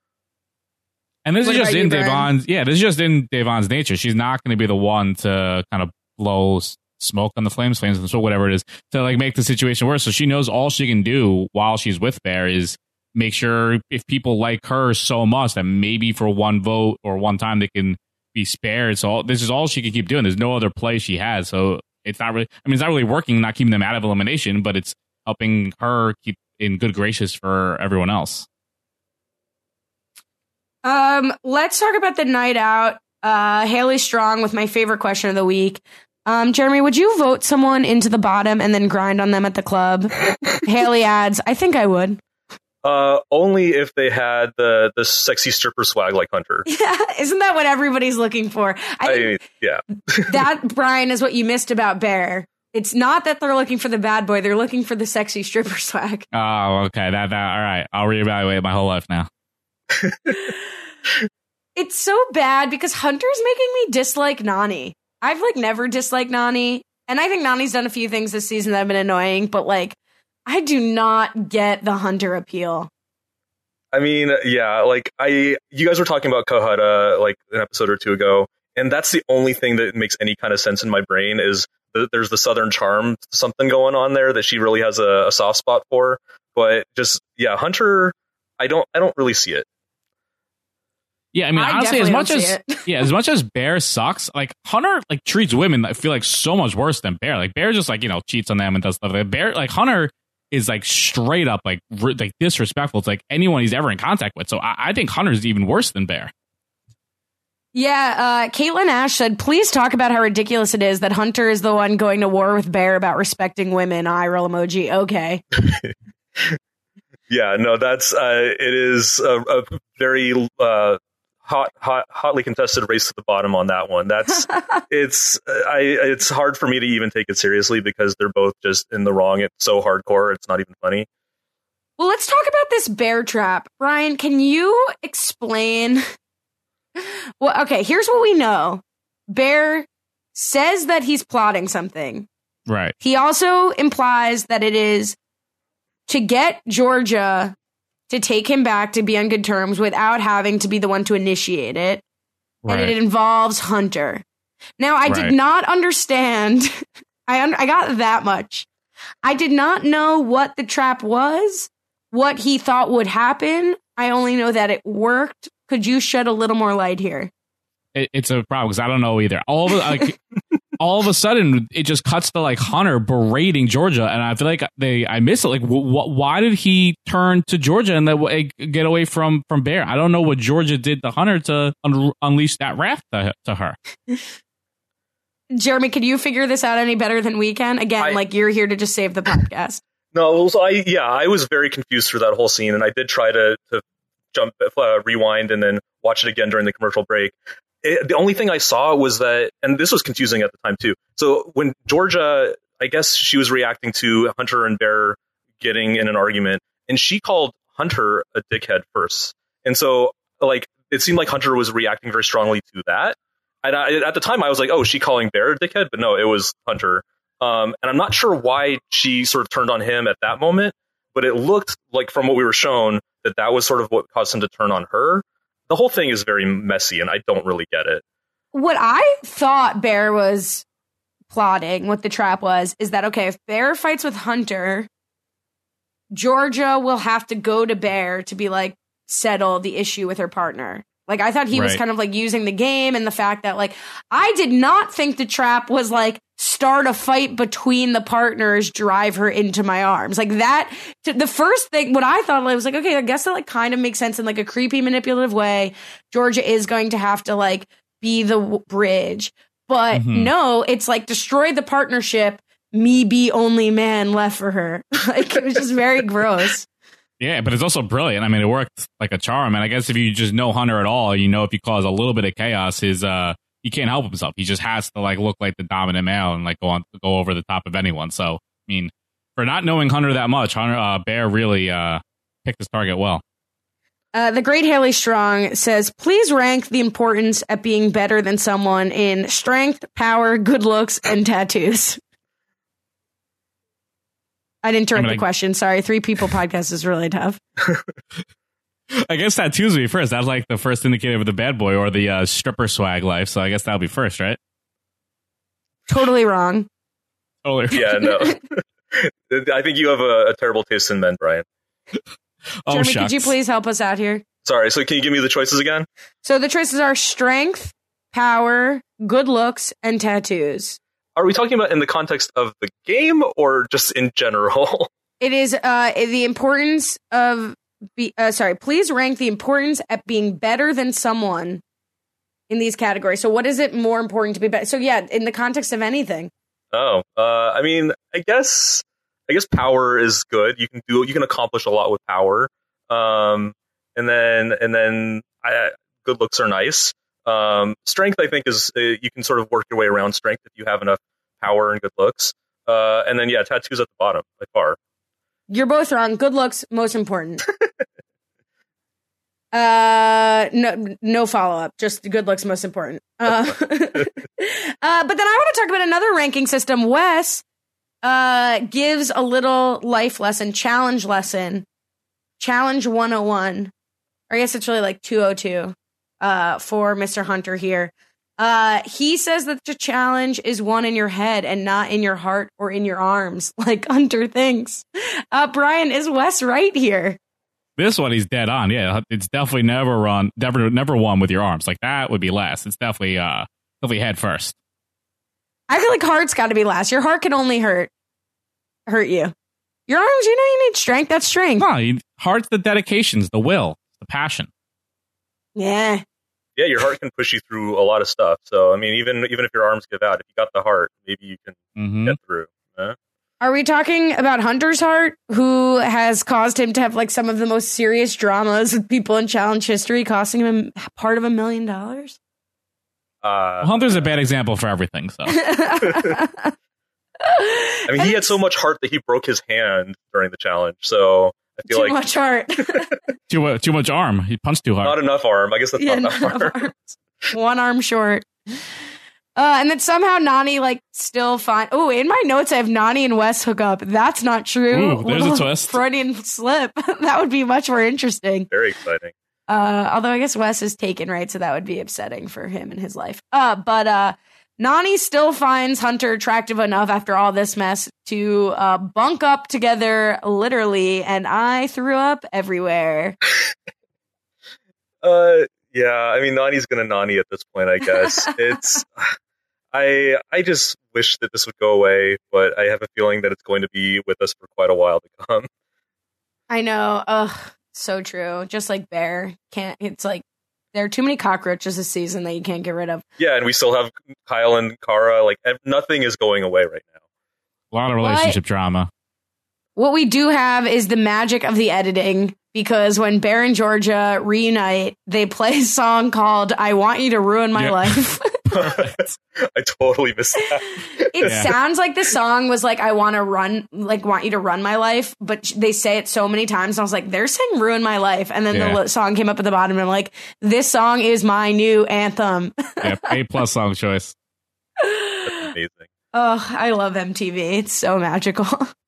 And this
what
is just in
you,
Devon's, yeah, this is just in Devon's nature. She's not going to be the one to kind of blow smoke on the flames, flames, and so whatever it is, to like make the situation worse. So she knows all she can do while she's with Bear is make sure if people like her so much that maybe for one vote or one time they can be spared. So all, this is all she can keep doing. There's no other play she has. So it's not really, I mean, it's not really working, not keeping them out of elimination, but it's helping her keep in good graces for everyone else.
Um, let's talk about the night out. Uh, Haley Strong with my favorite question of the week. Um, Jeremy, would you vote someone into the bottom and then grind on them at the club? Haley adds, I think I would.
Uh, only if they had the the sexy stripper swag like Hunter.
Yeah, isn't that what everybody's looking for? I,
I yeah.
That, Brian, is what you missed about Bear. It's not that they're looking for the bad boy; they're looking for the sexy stripper swag.
Oh, okay. That, that all right. I'll reevaluate my whole life now.
It's so bad because Hunter's making me dislike Nany. I've like never disliked Nany, and I think Nany's done a few things this season that have been annoying, but like I do not get the Hunter appeal.
I mean, yeah, like I, you guys were talking about Kohata like an episode or two ago, and that's the only thing that makes any kind of sense in my brain is that there's the Southern charm, something going on there that she really has a, a soft spot for. But just yeah, Hunter, I don't, I don't really see it.
Yeah, I mean,
I
honestly, as much
don't
as
see it.
yeah, as much as Bear sucks, like Hunter like treats women I feel like so much worse than Bear. Like Bear just like you know cheats on them and does stuff. Like Bear, like Hunter is like straight up like r- like disrespectful to like anyone he's ever in contact with. So I, I think Hunter's even worse than Bear.
Yeah, uh, Caitlin Ash said, please talk about how ridiculous it is that Hunter is the one going to war with Bear about respecting women. Eye roll emoji. Okay.
Yeah, no, that's uh, it is a, a very uh, hot, hot, hotly contested race to the bottom on that one. That's it's I it's hard for me to even take it seriously because they're both just in the wrong. It's so hardcore, it's not even funny.
Well, let's talk about this bear trap. Brian, can you explain? Well, okay, here's what we know. Bear says that he's plotting something.
Right.
He also implies that it is to get Georgia to take him back to be on good terms without having to be the one to initiate it.
Right.
And it involves Hunter. Now, I
Right.
did not understand. I un- I got that much. I did not know what the trap was, what he thought would happen. I only know that it worked. Could you shed a little more light here?
It, it's a problem because I don't know either. All of a, like, all of a sudden, it just cuts to like Hunter berating Georgia, and I feel like they I miss it. Like, wh- wh- why did he turn to Georgia and then like, get away from from Bear? I don't know what Georgia did to Hunter to un- unleash that wrath to, to her.
Jeremy, can you figure this out any better than we can? Again,
I,
like you're here to just save the podcast.
No, so I yeah, I was very confused through that whole scene, and I did try to to jump, uh, rewind, and then watch it again during the commercial break. It, the only thing I saw was that, and this was confusing at the time too. So when Georgia, I guess she was reacting to Hunter and Bear getting in an argument, and she called Hunter a dickhead first, and so like it seemed like Hunter was reacting very strongly to that. And I, at the time, I was like, "Oh, is she calling Bear a dickhead?" But no, it was Hunter. Um, and I'm not sure why she sort of turned on him at that moment, but it looked like from what we were shown that that was sort of what caused him to turn on her. The whole thing is very messy, and I don't really get it.
What I thought Bear was plotting, what the trap was, is that, okay, if Bear fights with Hunter, Georgia will have to go to Bear to be like, settle the issue with her partner. Like, I thought he was
Right.
kind of like using the game and the fact that, like, I did not think the trap was like start a fight between the partners, drive her into my arms. Like that, t- the first thing, what I thought, I was like, okay, I guess that like kind of makes sense in like a creepy, manipulative way. Georgia is going to have to like be the w- bridge. But
Mhm.
no, it's like destroy the partnership, me be only man left for her. Like, it was just very gross.
Yeah, but it's also brilliant. I mean, it worked like a charm. And I guess if you just know Hunter at all, you know if you cause a little bit of chaos, his uh, he can't help himself. He just has to like look like the dominant male and like go on go over the top of anyone. So, I mean, for not knowing Hunter that much, Hunter uh, Bear really uh, picked his target well.
Uh, the great Haley Strong says, please rank the importance at being better than someone in strength, power, good looks, and tattoos. I didn't direct
I mean,
the
I-
question. Sorry. Three people podcast is really tough.
I guess tattoos would be first. That's like the first indicator of the bad boy or the uh, stripper swag life. So I guess that'll be first, right?
Totally wrong.
Oh,
Yeah, no. I think you have a, a terrible taste in men, Brian.
oh
Jeremy,
shucks.
could you please help us out here?
Sorry, so can you give me the choices again?
So the choices are strength, power, good looks, and tattoos.
Are we talking about in the context of the game or just in general?
It is uh, the importance of, be, uh, sorry, please rank the importance at being better than someone in these categories. So what is it more important to be better? So yeah, in the context of anything.
Oh, uh, I mean, I guess, I guess power is good. You can do, you can accomplish a lot with power. Um, and then and then I, good looks are nice. Um, strength, I think, is uh, you can sort of work your way around strength if you have enough power and good looks. Uh, and then yeah, tattoos at the bottom by far.
You're both wrong. Good looks most important. uh, no, no follow up. Just good looks most important. Uh, uh, but then I want to talk about another ranking system. Wes uh gives a little life lesson, challenge lesson, challenge one oh one. Or I guess it's really like two oh two. Uh, for Mister Hunter here. Uh, he says that the challenge is won in your head and not in your heart or in your arms, like Hunter thinks. Uh, Brian, is Wes right here?
This one, he's dead on. Yeah, it's definitely never run, never, never won with your arms. Like that would be last. It's definitely, uh, definitely head first.
I feel like heart's got to be last. Your heart can only hurt, hurt you. Your arms, you know, you need strength. That's strength.
No, you, heart's the dedications, the will, the passion.
Yeah.
Yeah, your heart can push you through a lot of stuff. So, I mean, even even if your arms give out, if you got the heart, maybe you can mm-hmm. get through. Huh?
Are we talking about Hunter's heart, who has caused him to have like some of the most serious dramas with people in challenge history, costing him part of a million dollars?
Uh,
well, Hunter's a bad example for everything. So,
I mean, he had so much heart that he broke his hand during the challenge. So. I feel
too
like
much heart.
too, too much arm. He punched too hard.
Not enough arm. I guess that's
yeah,
not enough arm.
Arms. One arm short. Uh, and then somehow Nany like still fine. Oh, in my notes I have Nany and Wes hook up. That's not true.
Ooh, there's a twist.
Freudian slip. That would be much more interesting.
Very exciting.
Uh, although I guess Wes is taken, right? So that would be upsetting for him in his life. Uh, but uh, Nany still finds Hunter attractive enough after all this mess to uh, bunk up together, literally, and I threw up everywhere.
uh, yeah, I mean, Nany's gonna Nany at this point, I guess. It's, I, I just wish that this would go away, but I have a feeling that it's going to be with us for quite a while to come.
I know. Ugh, so true. Just like Bear, can't. It's like. There are too many cockroaches this season that you can't get rid of.
Yeah, and we still have Kyle and Kara. Like, nothing is going away right now.
A lot of relationship
but
drama.
What we do have is the magic of the editing, because when Bear and Georgia reunite, they play a song called I Want You to Ruin My yep. Life.
I totally missed that.
It yeah. sounds like the song was like, I want to run, like, want you to run my life. But they say it so many times. And I was like, they're saying ruin my life. And then yeah. the song came up at the bottom. And I'm like, this song is my new anthem.
Yeah, A plus song choice.
That's amazing.
Oh, I love M T V. It's so magical.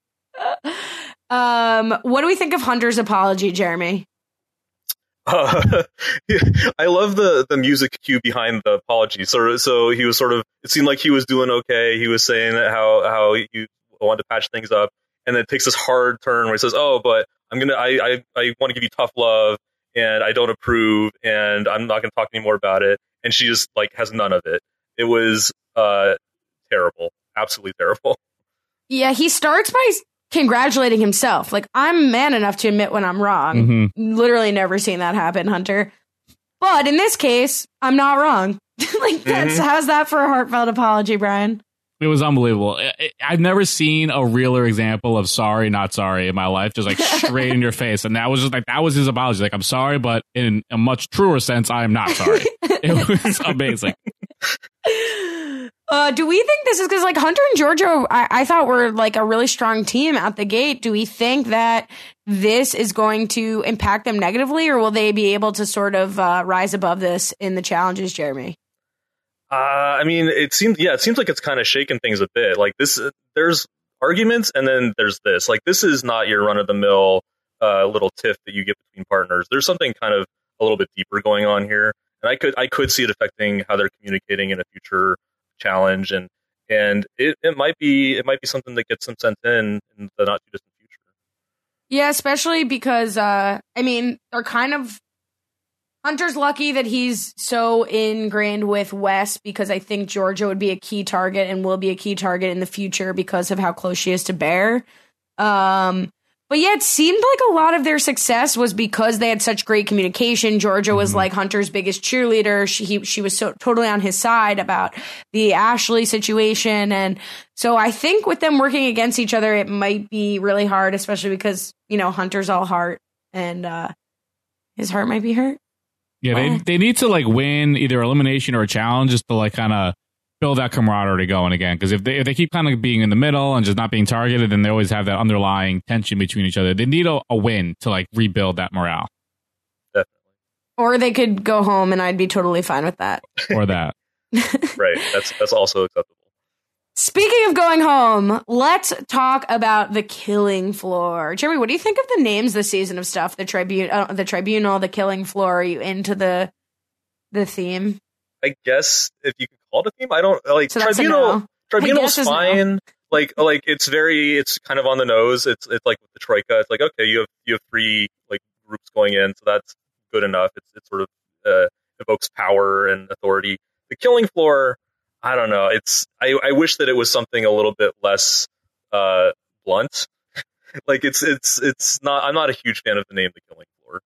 um, what do we think of Hunter's apology, Jeremy?
Uh, I love the, the music cue behind the apology. So, so he was sort of, it seemed like he was doing okay. He was saying how, how he wanted to patch things up. And then it takes this hard turn where he says, oh, but I'm going to, I, I, I want to give you tough love and I don't approve and I'm not going to talk anymore about it. And she just like has none of it. It was, uh, terrible. Absolutely terrible.
Yeah. He starts by congratulating himself. Like, I'm man enough to admit when I'm wrong. Mm-hmm. Literally never seen that happen, Hunter. But in this case, I'm not wrong. Like, that's, mm-hmm. how's that for a heartfelt apology, Brian?
It was unbelievable. I've never seen a realer example of sorry, not sorry in my life, just like straight in your face. And that was just like, that was his apology. Like, I'm sorry, but in a much truer sense, I am not sorry. It was amazing.
Uh, do we think this is because like Hunter and Georgia, I, I thought were like a really strong team out the gate. Do we think that this is going to impact them negatively, or will they be able to sort of uh, rise above this in the challenges, Jeremy?
Uh, I mean, it seems, yeah, it seems like it's kind of shaking things a bit. Like this, uh, there's arguments and then there's this. Like, this is not your run of the mill uh, little tiff that you get between partners. There's something kind of a little bit deeper going on here. And I could, I could see it affecting how they're communicating in a future challenge, and and it, it might be it might be something that gets them sent in in the not too distant future.
Yeah, especially because uh, I mean, they're kind of Hunter's lucky that he's so ingrained with Wes, because I think Georgia would be a key target and will be a key target in the future because of how close she is to Bear. Um, But yeah, it seemed like a lot of their success was because they had such great communication. Georgia was mm-hmm. like Hunter's biggest cheerleader. She he, she was so totally on his side about the Ashley situation. And so I think with them working against each other, it might be really hard, especially because, you know, Hunter's all heart and uh, his heart might be hurt.
Yeah, they they need to like win either elimination or a challenge just to like kind of build that camaraderie going again. Because if they if they keep kind of being in the middle and just not being targeted, then they always have that underlying tension between each other. They need a, a win to like rebuild that morale.
Definitely.
Or they could go home, and I'd be totally fine with that.
Or that.
Right. That's that's also acceptable.
Speaking of going home, let's talk about the Killing Floor. Jeremy, what do you think of the names this season of stuff? The tribune, uh, the tribunal, the Killing Floor. Are you into the the theme?
I guess if you can call it a theme, I don't like
So that's a
tribunal.
no.
Tribunal's
I guess is
fine. Like like it's very it's kind of on the nose. It's it's like with the troika. It's like okay, you have you have three like groups going in, so that's good enough. It's it sort of uh, evokes power and authority. The Killing Floor, I don't know. It's I, I wish that it was something a little bit less uh, blunt. Like it's it's it's not. I'm not a huge fan of the name The Killing Floor.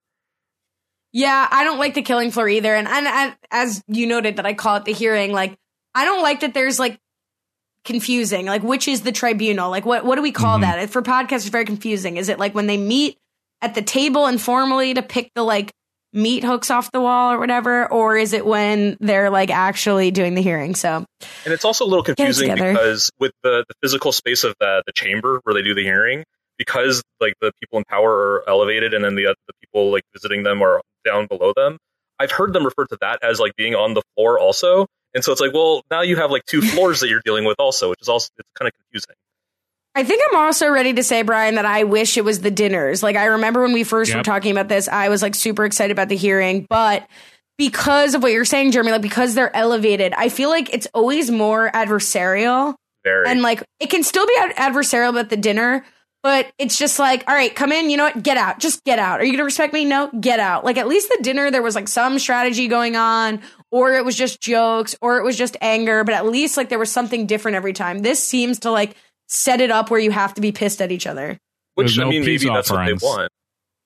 Yeah, I don't like the Killing Floor either. And, and, and as you noted that I call it the hearing, like I don't like that there's like confusing. Like which is the tribunal? Like what what do we call
Mm-hmm.
that? For podcasts, it's very confusing. Is it like when they meet at the table informally to pick the like meat hooks off the wall or whatever, or is it when they're like actually doing the hearing? So,
and it's also a little confusing
together.
because with the, the physical space of the the chamber where they do the hearing, because like the people in power are elevated and then the the people like visiting them are down below them. I've heard them refer to that as like being on the floor also, and so it's like, well, now you have like two floors that you're dealing with also, which is also it's kind of confusing.
I think I'm also ready to say, Brian, that I wish it was the dinners. Like, I remember when we first
Yep.
were talking about this, I was like super excited about the hearing, but because of what you're saying, Jeremy, like because they're elevated, I feel like it's always more adversarial.
Very.
And like, it can still be ad- adversarial at the dinner, but it's just like, all right, come in, you know what? Get out. Just get out. Are you going to respect me? No, get out. Like, at least the dinner, there was like some strategy going on, or it was just jokes, or it was just anger, but at least like there was something different every time. This seems to like set it up where you have to be pissed at each other.
Which
There's
I
no
mean,
peace
maybe that's
offerings.
what they want.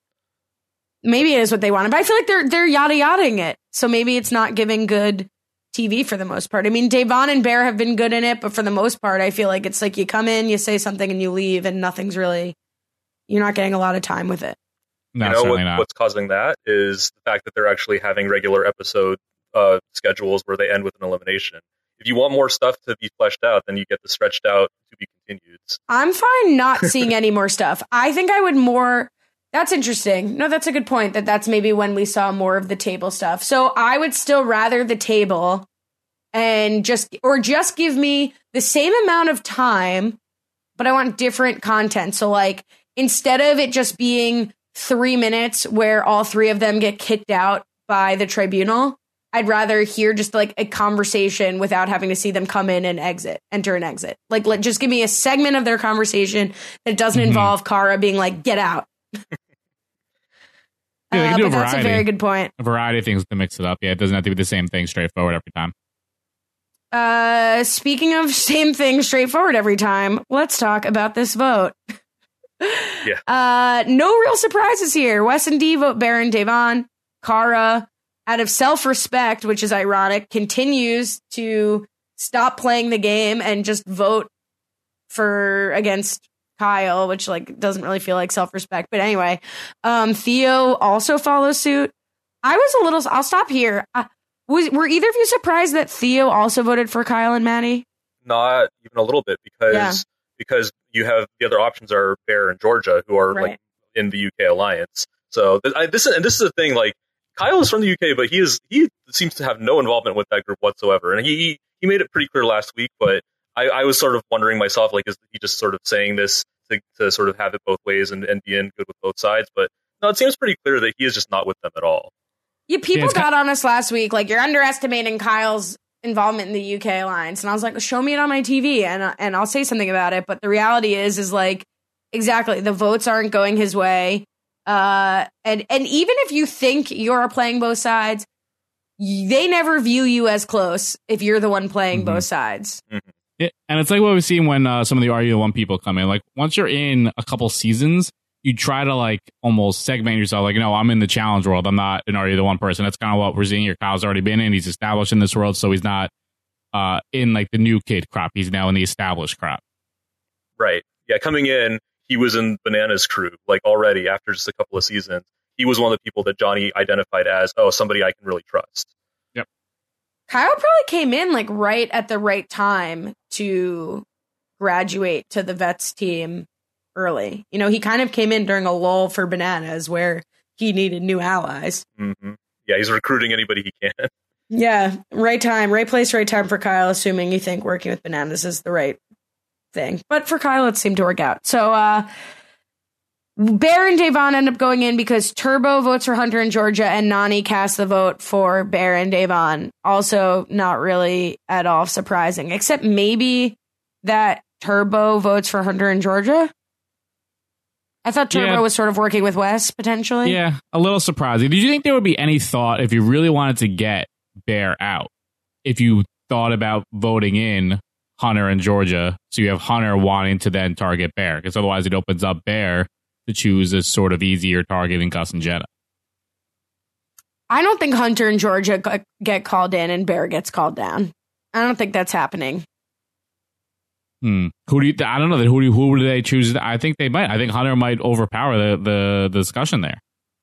Maybe it is what they wanted, but I feel like they're they're yada yadaing it. So maybe it's not giving good T V for the most part. I mean, Devon and Bear have been good in it, but for the most part, I feel like it's like you come in, you say something, and you leave, and nothing's really. You're not getting a lot of time with it.
No,
you know
certainly
what,
not.
what's causing that is the fact that they're actually having regular episode uh, schedules where they end with an elimination. If you want more stuff to be fleshed out, then you get the stretched out to be continued.
I'm fine not seeing any more stuff. I think I would more. That's interesting. No, that's a good point. That that's maybe when we saw more of the table stuff. So I would still rather the table, and just or just give me the same amount of time, but I want different content. So like instead of it just being three minutes where all three of them get kicked out by the tribunal, I'd rather hear just like a conversation without having to see them come in and exit, enter and exit. Like, let, just give me a segment of their conversation that doesn't
Mhm.
involve Kara being like, get out.
Yeah, they can
Uh,
do a
but that's a
variety.
very good point.
A variety of things to mix it up. Yeah, it doesn't have to be the same thing straightforward every time.
Uh, speaking of same thing straightforward every time, let's talk about this vote.
Yeah.
Uh, no real surprises here. Wes and D vote Baron Devon. Kara, out of self-respect, which is ironic, continues to stop playing the game and just vote for against Kyle, which like doesn't really feel like self-respect. But anyway, um, Theo also follows suit. I was a little. I'll stop here. Uh, was were either of you surprised that Theo also voted for Kyle and Maddie?
Not even a little bit, because
Yeah.
because you have the other options are Bear and Georgia, who are
Right.
like in the U K alliance. So th- I, this is, and this is the thing. Like Kyle is from the U K, but he is he seems to have no involvement with that group whatsoever, and he he, he made it pretty clear last week. But I, I was sort of wondering myself, like, is he just sort of saying this to, to sort of have it both ways and, and be in good with both sides? But no, it seems pretty clear that he is just not with them at all.
Yeah, people
Yeah, it's
got on us last week like you're underestimating Kyle's involvement in the U K alliance, and I was like, show me it on my T V, and and I'll say something about it. But the reality is, is like exactly the votes aren't going his way, uh, and and even if you think you're playing both sides, they never view you as close if you're the one playing
Mhm.
both sides.
Yeah, and it's like what we've seen when uh, some of the Are You the One people come in. Like once you're in a couple seasons, you try to like almost segment yourself. Like, no, I'm in the challenge world. I'm not an Are You the One person. That's kind of what we're seeing here. Kyle's already been in. He's established in this world, so he's not uh, in like the new kid crop. He's now in the established crop.
Right. Yeah, coming in, he was in Banana's crew, like already after just a couple of seasons. He was one of the people that Johnny identified as, oh, somebody I can really trust.
Yep.
Kyle probably came in like right at the right time to graduate to the vets team early. You know, he kind of came in during a lull for Bananas where he needed new allies.
Mm-hmm. Yeah, he's recruiting anybody he can.
Yeah, right time, right place, right time for Kyle, assuming you think working with Bananas is the right thing. But for Kyle, it seemed to work out. So uh, Bear and Davon end up going in because Turbo votes for Hunter and Georgia, and Nany casts the vote for Bear and Davon. Also not really at all surprising, except maybe that Turbo votes for Hunter and Georgia. I thought Turbo
yeah.
was sort of working with Wes, potentially.
Yeah, a little surprising. Did you think there would be any thought, if you really wanted to get Bear out, if you thought about voting in Hunter and Georgia, so you have Hunter wanting to then target Bear, because otherwise it opens up Bear to choose a sort of easier target than Gus and Jenna?
I don't think Hunter and Georgia get called in and Bear gets called down. I don't think that's happening.
Hmm. Who do you? I don't know. Who do who do they choose? I think they might. I think Hunter might overpower the the, the discussion there.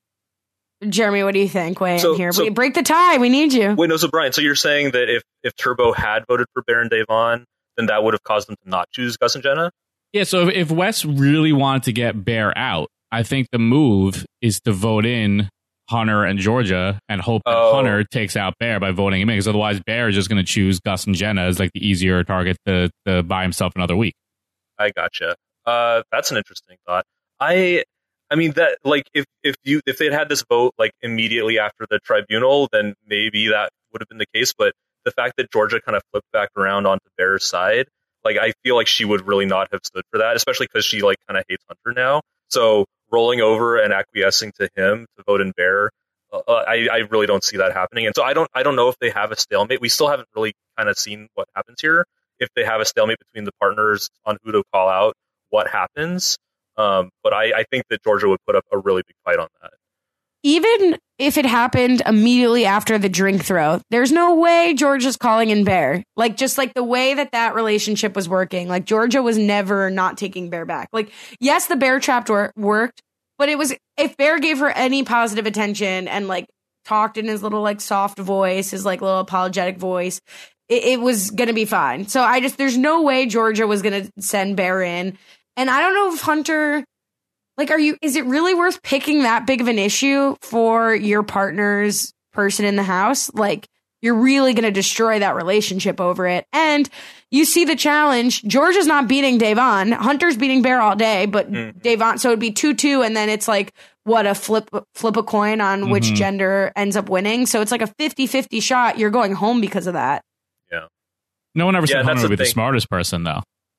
Jeremy, what do you think? Wait,
so,
I'm here.
So,
break the tie. We need you.
Wait, no, so Brian, so you're saying that if, if Turbo had voted for Bear and Davon, then that would have caused them to not choose Gus and Jenna?
Yeah, so if, if Wes really wanted to get Bear out, I think the move is to vote in Hunter and Georgia and hope that
oh.
Hunter takes out Bear by voting him in, because otherwise Bear is just going to choose Gus and Jenna as like the easier target to, to buy himself another week.
I gotcha. Uh, that's an interesting thought. I, I mean that like if if you if they'd had this vote like immediately after the tribunal, then maybe that would have been the case. But the fact that Georgia kind of flipped back around onto Bear's side, like I feel like she would really not have stood for that, especially because she like kind of hates Hunter now. So rolling over and acquiescing to him to vote in Bear, uh, I, I really don't see that happening. And so I don't I don't know if they have a stalemate. We still haven't really kind of seen what happens here. If they have a stalemate between the partners on who to call out, what happens. Um, but I, I think that Georgia would put up a really big fight on that.
Even if it happened immediately after the drink throw, there's no way Georgia's calling in Bear. Like, just like the way that that relationship was working, like Georgia was never not taking Bear back. Like, yes, the Bear trap wor- worked, but it was, if Bear gave her any positive attention and like talked in his little like soft voice, his like little apologetic voice, it, it was going to be fine. So I just, there's no way Georgia was going to send Bear in. And I don't know if Hunter, like, are you, is it really worth picking that big of an issue for your partner's person in the house? Like, you're really going to destroy that relationship over it. And you see the challenge. Georgia's not beating Davon. Hunter's beating Bear all day, but mm-hmm. Davon, so it'd be two two. And then it's like, what, a flip, flip a coin on mm-hmm. which gender ends up winning. So it's like a fifty-fifty shot. You're going home because of that.
Yeah.
No one ever
yeah,
said Hunter would be
thing.
the smartest person, though.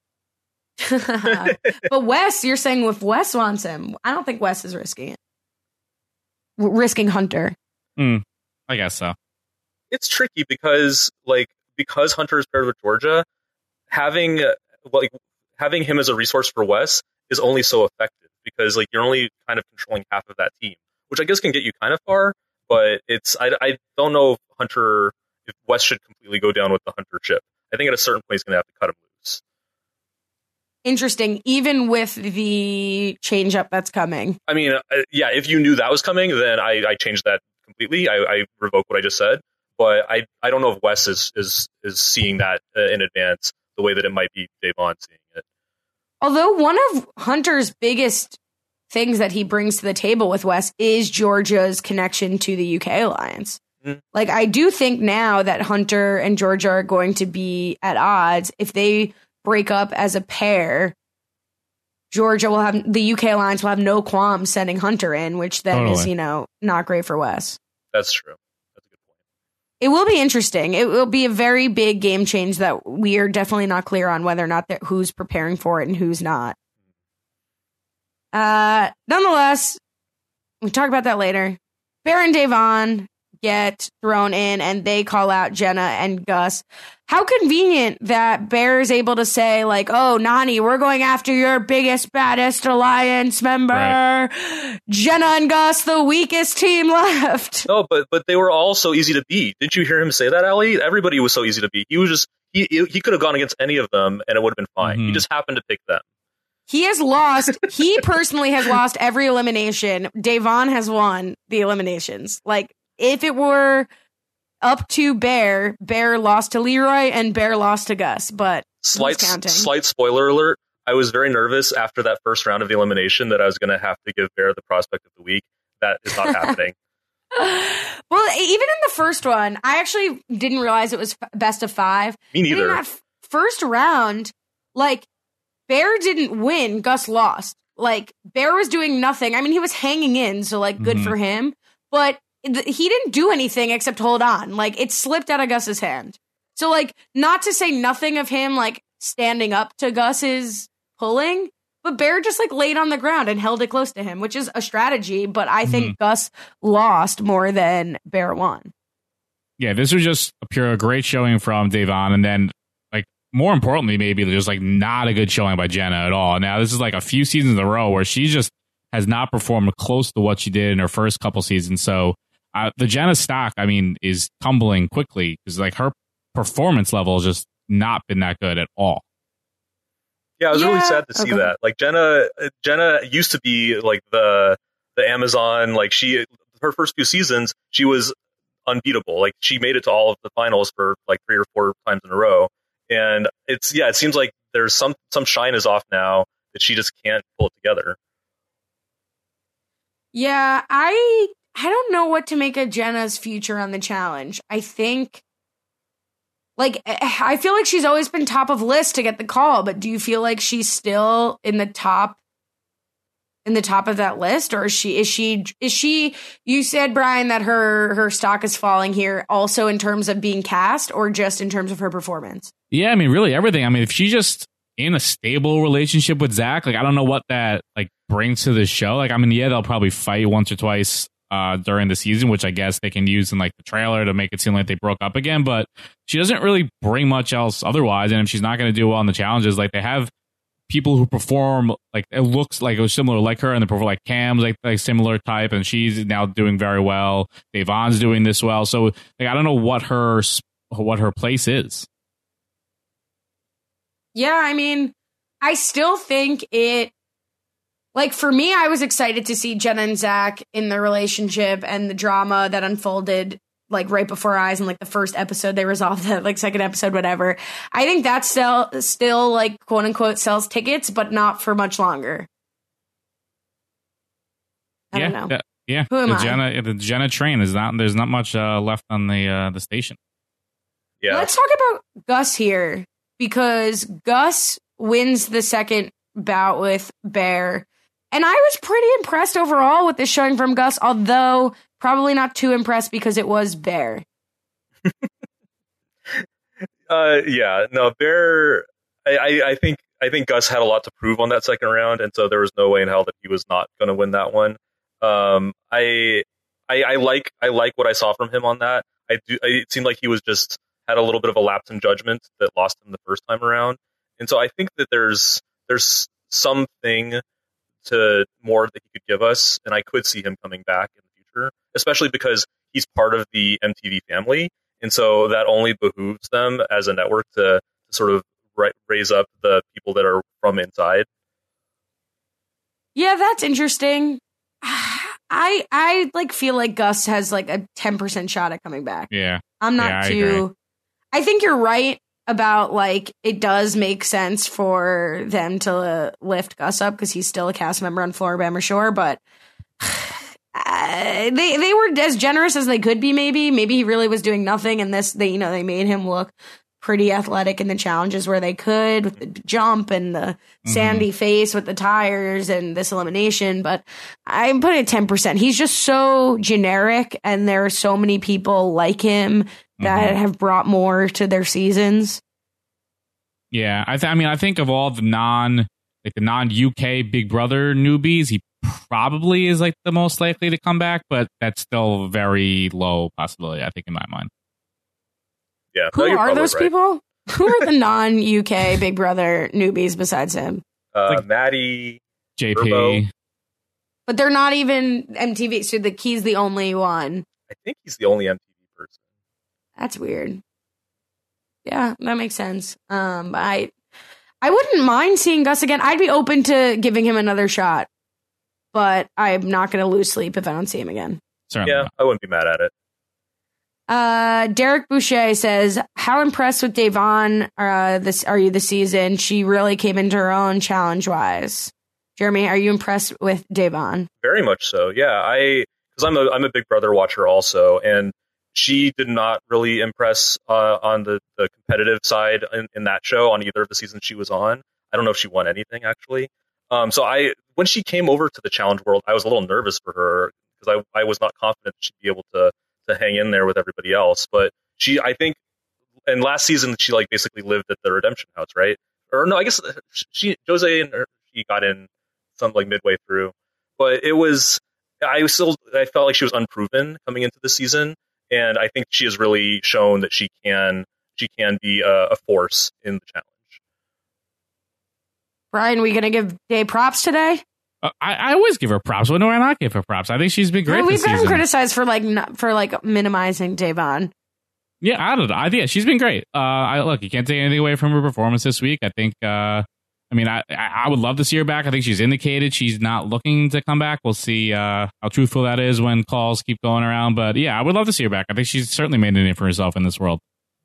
But Wes, you're saying if Wes wants him, I don't think Wes is risking it. Risking Hunter.
Mm, I guess so.
It's tricky because, like, because Hunter is paired with Georgia, having like having him as a resource for Wes is only so effective because, like, you're only kind of controlling half of that team, which I guess can get you kind of far. But it's I, I don't know if Hunter if Wes should completely go down with the Hunter ship. I think at a certain point he's going to have to cut him loose.
Interesting, even with the change up that's coming.
I mean, uh, yeah, if you knew that was coming, then I, I changed that completely. I, I revoke what I just said. But I, I don't know if Wes is, is, is seeing that uh, in advance the way that it might be Davon seeing it.
Although one of Hunter's biggest things that he brings to the table with Wes is Georgia's connection to the U K alliance. Mm-hmm. Like, I do think now that Hunter and Georgia are going to be at odds. If they break up as a pair, Georgia will have, the U K alliance will have no qualms sending Hunter in, which then totally. is, you know, not great for Wes.
That's true. That's a good point.
It will be interesting. It will be a very big game change that we are definitely not clear on whether or not that who's preparing for it and who's not. Uh, nonetheless, we'll talk about that later. Bear and Davon get thrown in and they call out Jenna and Gus. How convenient that Bear is able to say, like, oh, Nany, we're going after your biggest, baddest alliance member. Right. Jenna and Gus, the weakest team left.
No, but but they were all so easy to beat. Didn't you hear him say that, Allie? Everybody was so easy to beat. He was just he he could have gone against any of them and it would have been fine. Mm-hmm. He just happened to pick them.
He has lost. He personally has lost every elimination. Da'Vonne has won the eliminations. Like, if it were up to Bear, Bear lost to Leroy and Bear lost to Gus. But
slight, slight spoiler alert. I was very nervous after that first round of the elimination that I was going to have to give Bear the prospect of the week. That is not happening.
Well, even in the first one, I actually didn't realize it was best of five.
Me neither.
In that f- first round, like, Bear didn't win, Gus lost. Like, Bear was doing nothing. I mean, he was hanging in, so, like, good mm-hmm. for him. But th- he didn't do anything except hold on. Like, it slipped out of Gus's hand. So, like, not to say nothing of him, like, standing up to Gus's pulling, but Bear just, like, laid on the ground and held it close to him, which is a strategy. But I mm-hmm. think Gus lost more than Bear won.
Yeah, this was just a pure great showing from Da'Vonne, and then, like, more importantly, maybe just, like, not a good showing by Jenna at all. Now, this is, like, a few seasons in a row where she just has not performed close to what she did in her first couple seasons. So uh, the Jenna stock, I mean, is tumbling quickly because, like, her performance level has just not been that good at all.
Yeah, I was
yeah.
really sad to see
okay.
that. Like, Jenna, Jenna used to be like the the Amazon. Like, she, her first few seasons, she was unbeatable. Like, she made it to all of the finals for like three or four times in a row. And it's yeah, it seems like there's some some shine is off now that she just can't pull it together.
Yeah, I I don't know what to make of Jenna's future on the challenge. I think. Like, I feel like she's always been top of list to get the call, but do you feel like she's still in the top, in the top of that list? Or is she, is she, is she, you said, Brian, that her, her stock is falling here also in terms of being cast or just in terms of her performance?
Yeah, I mean, really everything. I mean, if she's just in a stable relationship with Zach, like, I don't know what that, like, brings to the show. Like, I mean, yeah, they'll probably fight once or twice Uh, during the season, which I guess they can use in like the trailer to make it seem like they broke up again, but she doesn't really bring much else otherwise. And if she's not going to do well in the challenges, like, they have people who perform like it looks like it was similar like her, and they perform like Cam's like like similar type, and she's now doing very well. Da'Vonne's doing this well, so like I don't know what her what her place is.
Yeah, I mean, I still think it. Like, for me, I was excited to see Jenna and Zach in the relationship and the drama that unfolded, like, right before our eyes in, like, the first episode. They resolved that, like, second episode, whatever. I think that still, still like, quote-unquote, sells tickets, but not for much longer. I
yeah,
don't know.
Uh, yeah,
Who am
the
I?
Jenna, the Jenna train is not, there's not much uh, left on the uh, the station.
Yeah.
Let's talk about Gus here, because Gus wins the second bout with Bear. And I was pretty impressed overall with this showing from Gus, although probably not too impressed because it was Bear.
uh, yeah, no, Bear. I, I, I think I think Gus had a lot to prove on that second round, and so there was no way in hell that he was not going to win that one. Um, I, I I like I like what I saw from him on that. I do. I, it seemed like he was just had a little bit of a lapse in judgment that lost him the first time around, and so I think that there's there's something to more that he could give us, and I could see him coming back in the future, especially because he's part of the M T V family, and so that only behooves them as a network to, to sort of ra- raise up the people that are from inside.
Yeah, that's interesting. I I like feel like Gus has like a ten percent shot at coming back.
Yeah,
I'm not
yeah, I
too.
agree.
I think you're right about, like, it does make sense for them to uh, lift Gus up because he's still a cast member on Floribama Shore, but uh, they they were as generous as they could be. Maybe maybe he really was doing nothing, and this they you know they made him look pretty athletic in the challenges where they could with the jump and the mm-hmm. sandy face with the tires and this elimination. But I'm putting it ten percent. He's just so generic, and there are so many people like him that mm-hmm. have brought more to their seasons.
Yeah, I, th- I mean, I think of all the non, like the non-U K Big Brother newbies, he probably is like the most likely to come back, but that's still very low possibility, I think, in my mind.
Yeah,
who
no,
are those
right.
people? Who are the non-U K Big Brother newbies besides him?
Uh,
like
Maddie,
J P,
Turbo.
But they're not even M T V. So the he's the only one.
I think he's the only M T V person.
That's weird. Yeah, that makes sense. Um, I, I wouldn't mind seeing Gus again. I'd be open to giving him another shot, but I'm not going to lose sleep if I don't see him again.
Certainly
yeah,
not.
I wouldn't be mad at it.
Uh, Derek Boucher says, how impressed with Devon uh, this are you this season? She really came into her own challenge-wise. Jeremy, are you impressed with Devon?
Very much so, yeah. I because I'm a I'm a Big Brother watcher also, and she did not really impress uh, on the, the competitive side in, in that show on either of the seasons she was on. I don't know if she won anything actually. Um, so I when she came over to the Challenge World, I was a little nervous for her because I I was not confident she'd be able to to hang in there with everybody else. But she, I think, and last season she like basically lived at the Redemption House, right? Or no, I guess she Jose and her, she got in some like midway through, but it was I was still I felt like she was unproven coming into the season, and I think she has really shown that she can she can be a, a force in the challenge.
Brian, we gonna give Day props today?
Uh, I, I always give her props. When do I not give her props? I think she's been great.
Well, we've
this
gotten
season.
criticized for like not, for like minimizing Devon.
Yeah, I don't know. I, yeah, she's been great. Uh, I look, you can't take anything away from her performance this week. I think. Uh, I mean, I I would love to see her back. I think she's indicated she's not looking to come back. We'll see uh, how truthful that is when calls keep going around. But yeah, I would love to see her back. I think she's certainly made a name for herself in this world.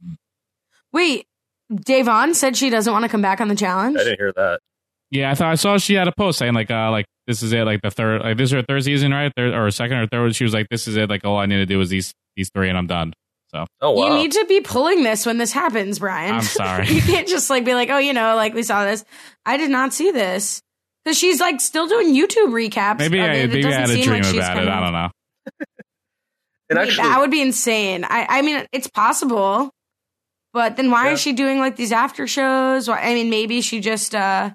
Wait, Devon said she doesn't want to come back on the challenge?
I didn't hear that.
Yeah, I thought I saw she had a post saying like, uh, like this is it, like the third, like this is her third season, right? Third or second or third. She was like, this is it. Like all I need to do is these these three, and I'm done. So,
oh wow,
you need to be pulling this when this happens, Brian.
I'm sorry.
You can't just like be like, oh, you know, like we saw this. I did not see this because she's like still doing YouTube recaps.
Maybe
of
I
it. It
maybe I had
doesn't
a
seem
dream
like she's
about it.
kinda-
I don't know.
and
I mean,
actually,
that would be insane. I, I mean, it's possible, but then why
Yeah.
is she doing like these after shows? Why, I mean, maybe she just. uh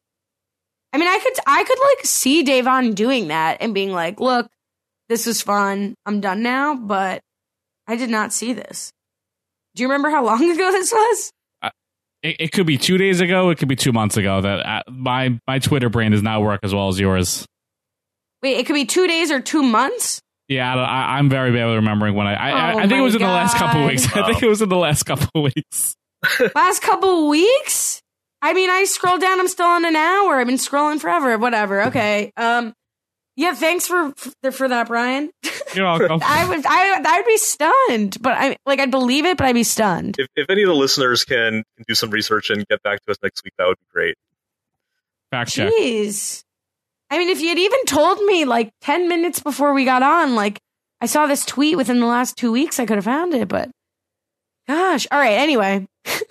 I mean, I could I could like see Devon doing that and being like, look, this was fun. I'm done now, but I did not see this. Do you remember how long ago this was?
Uh, it, it could be two days ago. It could be two months ago. That uh, my my Twitter brain does not work as well as yours.
Wait, it could be two days or two months?
Yeah, I, don't- I, I'm very bad at remembering when I. I, I,
Oh
I think it was
my
in the last couple
God.
weeks. I think it was in the last couple weeks.
Last couple weeks? I mean, I scrolled down. I'm still on an hour. I've been scrolling forever. Whatever. Okay. Um. Yeah. Thanks for for that, Brian.
You're welcome.
I would. I I'd be stunned, but I like I'd believe it, but I'd be stunned.
if, if any of the listeners can, can do some research and get back to us next week, that would be great.
Fact check.
Jeez. I mean, if you had even told me like ten minutes before we got on, like I saw this tweet within the last two weeks, I could have found it. But gosh. All right. Anyway.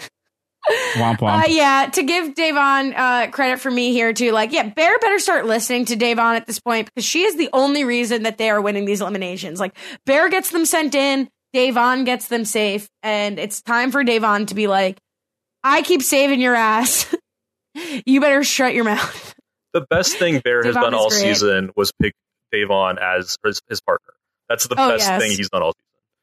Womp womp.
Uh, yeah, to give Devon uh, credit for me here too. Like, yeah, Bear better start listening to Devon at this point because she is the only reason that they are winning these eliminations. Like, Bear gets them sent in, Devon gets them safe, and it's time for Devon to be like, "I keep saving your ass. You better shut your mouth."
The best thing Bear has
Devon
done
is
all
great.
season was pick Devon as his, his partner. That's the
Oh,
best
yes.
thing he's done all season.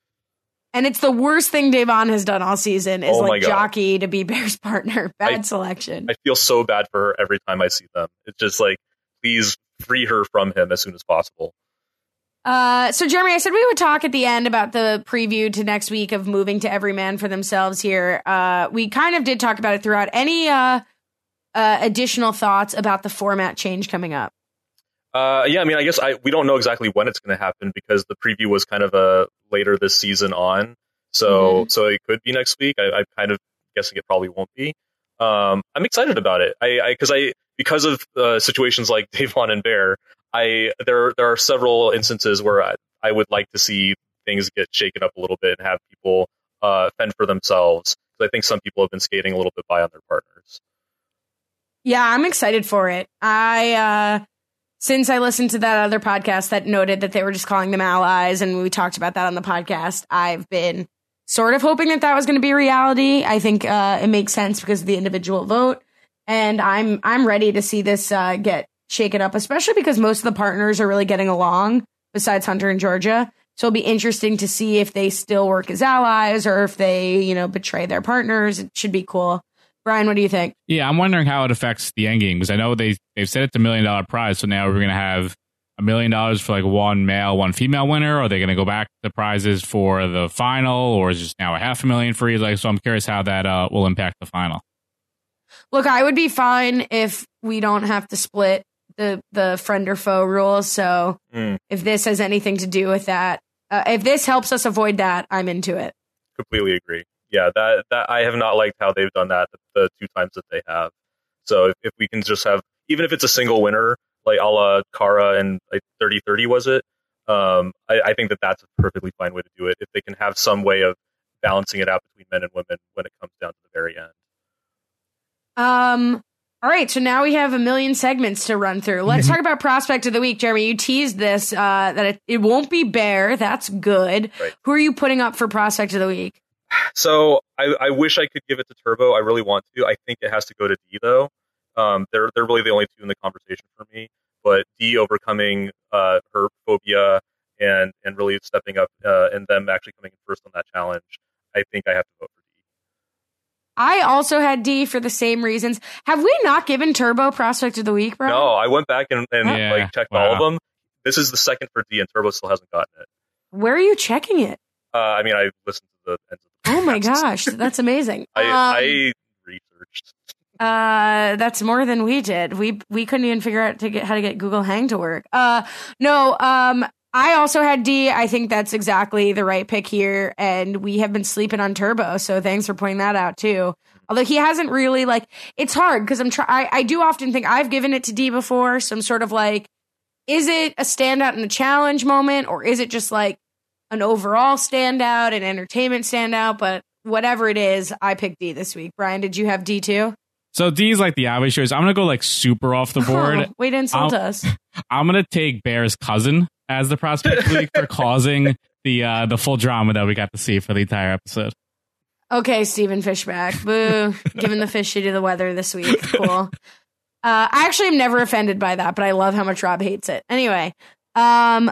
And it's the worst thing Devon has done all season is
Oh my
like
God.
jockey to be Bear's partner. Bad
I-
selection.
I feel so bad for her every time I see them. It's just like, please free her from him as soon as possible.
Uh, so Jeremy, I said we would talk at the end about the preview to next week of moving to every man for themselves here. Uh, we kind of did talk about it throughout. Any uh, uh, additional thoughts about the format change coming up?
Uh, yeah, I mean, I guess I we don't know exactly when it's going to happen because the preview was kind of a later this season on, so
Mhm.
so it could be next week. I, I'm kind of guessing it probably won't be. Um, I'm excited about it. I because I, I because of uh, situations like Devon and Bear, I there there are several instances where I, I would like to see things get shaken up a little bit and have people uh, fend for themselves. Because I think some people have been skating a little bit by on their partners.
Yeah, I'm excited for it. I uh, since I listened to that other podcast that noted that they were just calling them allies, and we talked about that on the podcast, I've been sort of hoping that that was going to be reality. I think uh, it makes sense because of the individual vote, and I'm I'm ready to see this uh, get shaken up, especially because most of the partners are really getting along. Besides Hunter and Georgia, so it'll be interesting to see if they still work as allies or if they, you know, betray their partners. It should be cool. Brian, what do you think?
Yeah, I'm wondering how it affects the end game because I know they they've said it's a million dollar prize, so now we're gonna have a million dollars for like one male, one female winner. Are they gonna go back to prizes for the final, or is it just now a half a million for you? Like, so I'm curious how that uh, will impact the final.
Look, I would be fine if we don't have to split the the friend or foe rules. So
Mm.
if this has anything to do with that, uh, if this helps us avoid that, I'm into it.
Completely agree. Yeah, that that I have not liked how they've done that the, the two times that they have. So if, if we can just have, even if it's a single winner, like a la Kara and like thirty thirty, was it? Um, I, I think that that's a perfectly fine way to do it. If they can have some way of balancing it out between men and women when it comes down to the very end.
Um. All right, so now we have a million segments to run through. Let's talk about prospect of the week, Jeremy. You teased this uh, that it, it won't be Bear. That's good.
Right.
Who are you putting up for prospect of the week?
So I, I wish I could give it to Turbo. I really want to. I think it has to go to D though. Um, they're they're really the only two in the conversation for me. But D overcoming uh, her phobia and and really stepping up uh, and them actually coming in first on that challenge. I think I have to vote for D.
I also had D for the same reasons. Have we not given Turbo prospect of the week, bro?
No, I went back and, and
Yeah,
like checked
wow.
all of them. This is the second for D, and Turbo still hasn't gotten it.
Where are you checking it?
Uh, I mean, I listened to the ends of the
Oh my
podcasts.
gosh, that's amazing.
I,
um,
I researched.
Uh, that's more than we did. We we couldn't even figure out to get how to get Google Hang to work. Uh, no. Um, I also had D. I think that's exactly the right pick here, and we have been sleeping on Turbo. So thanks for pointing that out too. Although he hasn't really like, it's hard because I'm try. I, I do often think I've given it to D before. So I'm sort of like, is it a standout in a challenge moment, or is it just like an overall standout, an entertainment standout? But whatever it is, I picked D this week. Brian, did you have D too?
So D is like the obvious choice. I'm gonna go like super off the board.
Oh, way to insult
I'll-
us.
I'm gonna take Bear's cousin as the prospect of the week for causing the uh, the full drama that we got to see for the entire episode.
Okay, Stephen Fishback. Boo. Giving the fish to the weather this week. Cool. Uh, I actually am never offended by that, but I love how much Rob hates it. Anyway, um,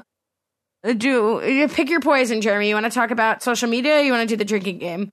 do you pick your poison, Jeremy? You want to talk about social media? Or you want to do the drinking game?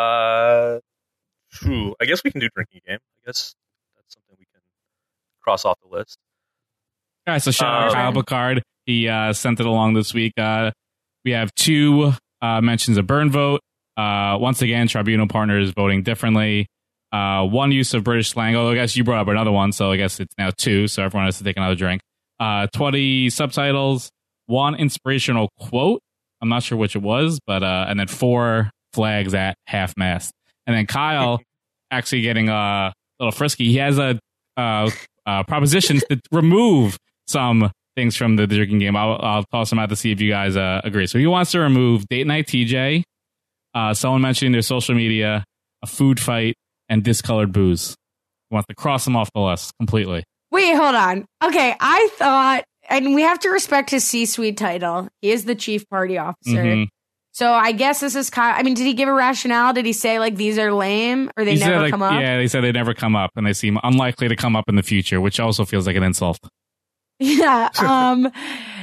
Uh, phew, I guess we can do drinking game. I guess that's something we can cross off the list.
All right, so shout out
Um,
Kyle Picard. He uh, sent it along this week. Uh, we have two uh, mentions of burn vote. Uh, once again, tribunal partners voting differently. Uh, one use of British slang. Oh, I guess you brought up another one, so I guess it's now two. So everyone has to take another drink. Uh, twenty subtitles. One inspirational quote. I'm not sure which it was, but uh, and then four flags at half mast. And then Kyle actually getting a little frisky. He has a uh, uh, propositions to remove some things from the drinking game. I'll, I'll toss them out to see if you guys uh, agree. So he wants to remove date night T J, uh, someone mentioning their social media, a food fight, and discolored booze. He wants to cross them off the list completely.
Wait, hold on. Okay, I thought, and we have to respect his C-suite title. He is the chief party officer.
Mhm.
So I guess this is Kyle. I mean, did he give a rationale? Did he say like these are lame or they
He
never
said, like,
come up?
Yeah, they said they never come up, and they seem unlikely to come up in the future, which also feels like an insult.
Yeah. Um,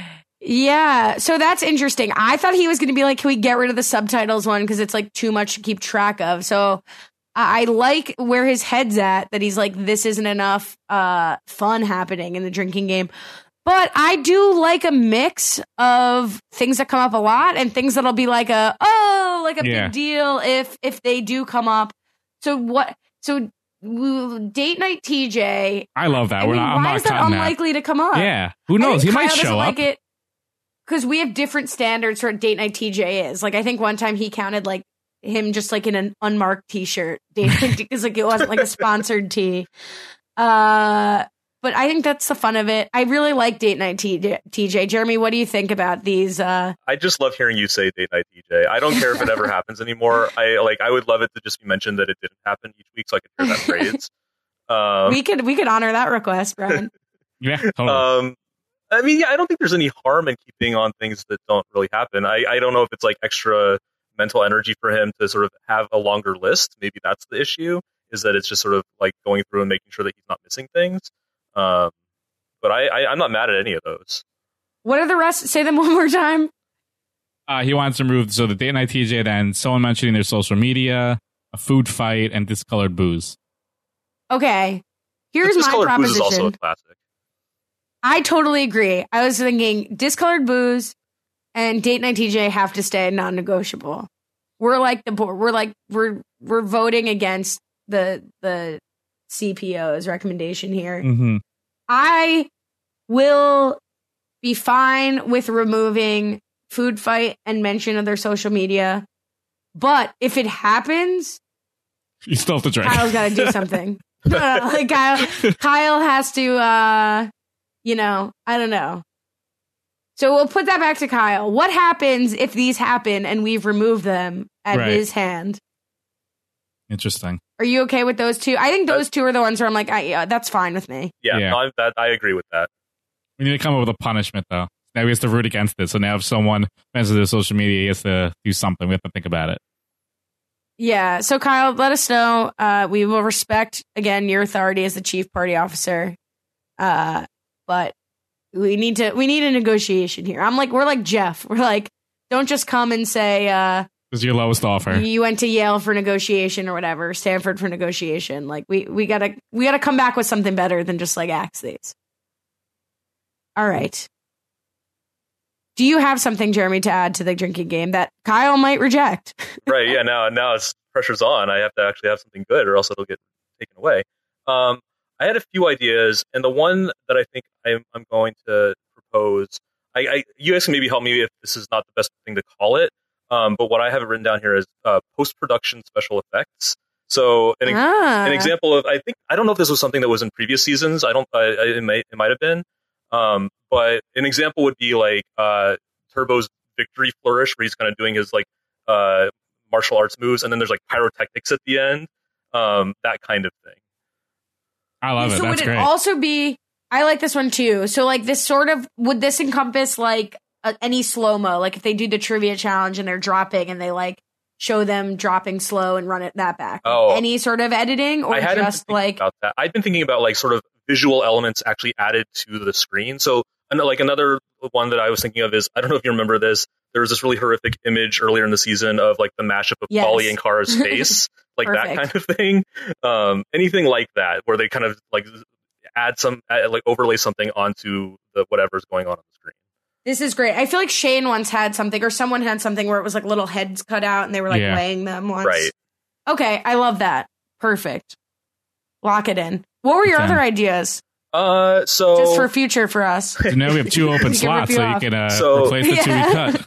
yeah. So that's interesting. I thought he was going to be like, can we get rid of the subtitles one? Because it's like too much to keep track of. So I, I like where his head's at, that he's like, this isn't enough uh, fun happening in the drinking game. But I do like a mix of things that come up a lot and things that'll be like a, oh, like a
Yeah.
big deal if if they do come up. So what? So w- date night T J.
I love that.
I
We're
mean,
not. I'm
why
not
is that
cutting that.
unlikely to come up?
Yeah. Who knows? He might show up.
Because we have different standards for what date night T J is. Like, I think one time he counted like him just like in an unmarked T-shirt, because like it wasn't like a sponsored tee. Uh, but I think that's the fun of it. I really like date night T J. Jeremy, what do you think about these? Uh,
I just love hearing you say date night D J. I don't care if it ever happens anymore. I like. I would love it to just be mentioned that it didn't happen each week, so I could hear that phrase. Um,
we could we could honor that request, Brian.
Yeah. Totally.
um, I mean, yeah, I don't think there's any harm in keeping on things that don't really happen. I, I don't know if it's like extra mental energy for him to sort of have a longer list. Maybe that's the issue, is that it's just sort of like going through and making sure that he's not missing things. Um, but I, I, I'm not mad at any of those.
What are the rest? Say them one more time.
Uh, he wants to remove so the date night T J, then someone mentioning their social media, a food fight, and discolored booze.
Okay. Here's my
Discolored booze is also
proposition.
a classic.
I totally agree. I was thinking discolored booze and date night T J have to stay non-negotiable. We're like the board. We're like we're we're voting against the the C P O's recommendation here.
Mm-hmm.
I will be fine with removing Food Fight and mention of their social media. But if it happens,
you still have to drink.
Kyle's got to do something. uh, like Kyle, Kyle has to, uh, you know, I don't know. So we'll put that back to Kyle. What happens if these happen and we've removed them at
Right.
his hand?
Interesting.
Are you okay with those two? I think those two are the ones where I'm like, I, yeah, that's fine with me.
Yeah,
Yeah.
no, I, that, I agree with that.
We need to come up with a punishment, though. Now he has to root against it. So now if someone mentions their social media, he has to do something. We have to think about it.
Yeah. So Kyle, let us know. Uh, we will respect, again, your authority as the chief party officer. Uh, but we need to, we need a negotiation here. I'm like, we're like Jeff. We're like, don't just come and say, uh,
This is your lowest offer.
you went to Yale for negotiation or whatever, Stanford for negotiation. Like we, we gotta, we gotta come back with something better than just like axe these. All right. Do you have something, Jeremy, to add to the drinking game that Kyle might reject?
Right, yeah, now now it's pressure's on. I have to actually have something good or else it'll get taken away. Um, I had a few ideas, and the one that I think I'm, I'm going to propose, I, I you guys can maybe help me if this is not the best thing to call it, um, but what I have written down here is uh, post-production special effects. So an,
Ah.
an example of, I think, I don't know if this was something that was in previous seasons. I don't, I, I, it, might, it might have been. Um, but an example would be like uh, Turbo's victory flourish, where he's kind of doing his like uh, martial arts moves, and then there's like pyrotechnics at the end, um, that kind of thing.
I love
so
it. That's
would
great.
it also be? I like this one too. So like this sort of would this encompass like a, any slow mo? Like if they do the trivia challenge and they're dropping and they like show them dropping slow and run it that back. Like,
Oh.
any sort of editing or
I hadn't
just
been thinking
like
about that. I've been thinking about like sort of visual elements actually added to the screen. So and like another one that I was thinking of is, I don't know if you remember this, there was this really horrific image earlier in the season of like the mashup of
Yes.
Polly and Kara's face, like that
Perfect.
kind of thing. Um, anything like that, where they kind of like add some, add, like overlay something onto the whatever's going on on the screen.
this is great. I feel like Shane once had something or someone had something where it was like little heads cut out and they were like
Yeah.
weighing them once.
Right.
Okay, I love that. Perfect. Lock it in. What were your
Okay.
other ideas?
Uh, so
Just for future for us.
So now we have two open
We can
slots,
rip you
so you
off.
can uh,
So-
replace the two we
Yeah.
cut.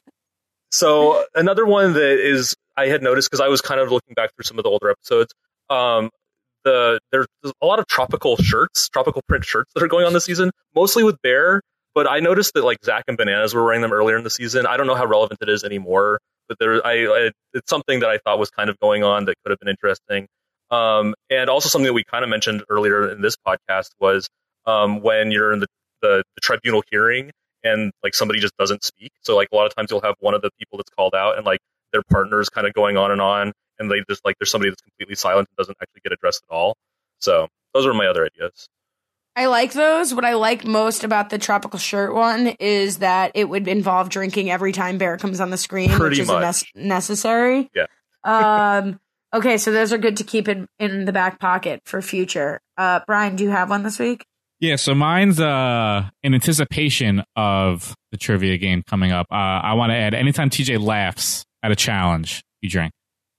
So another one that is I had noticed because I was kind of looking back through some of the older episodes. Um, the there's a lot of tropical shirts, tropical print shirts that are going on this season, mostly with Bear. But I noticed that like Zach and Bananas were wearing them earlier in the season. I don't know how relevant it is anymore, but there I, I it's something that I thought was kind of going on that could have been interesting. Um, and also something that we kind of mentioned earlier in this podcast was um, when you're in the, the, the tribunal hearing and like somebody just doesn't speak. So like a lot of times you'll have one of the people that's called out and like their partner's kind of going on and on, and they just like there's somebody that's completely silent and doesn't actually get addressed at all. So those are my other ideas.
I like those. What I like most about the tropical shirt one is that it would involve drinking every time Bear comes on the screen,
Pretty
which
much.
is necessary.
Yeah.
um. Okay, so those are good to keep in, in the back pocket for future. Uh, Brian, do you have one this week?
Yeah, so mine's uh, in anticipation of the trivia game coming up. Uh, I want to add, anytime T J laughs at a challenge, you drink.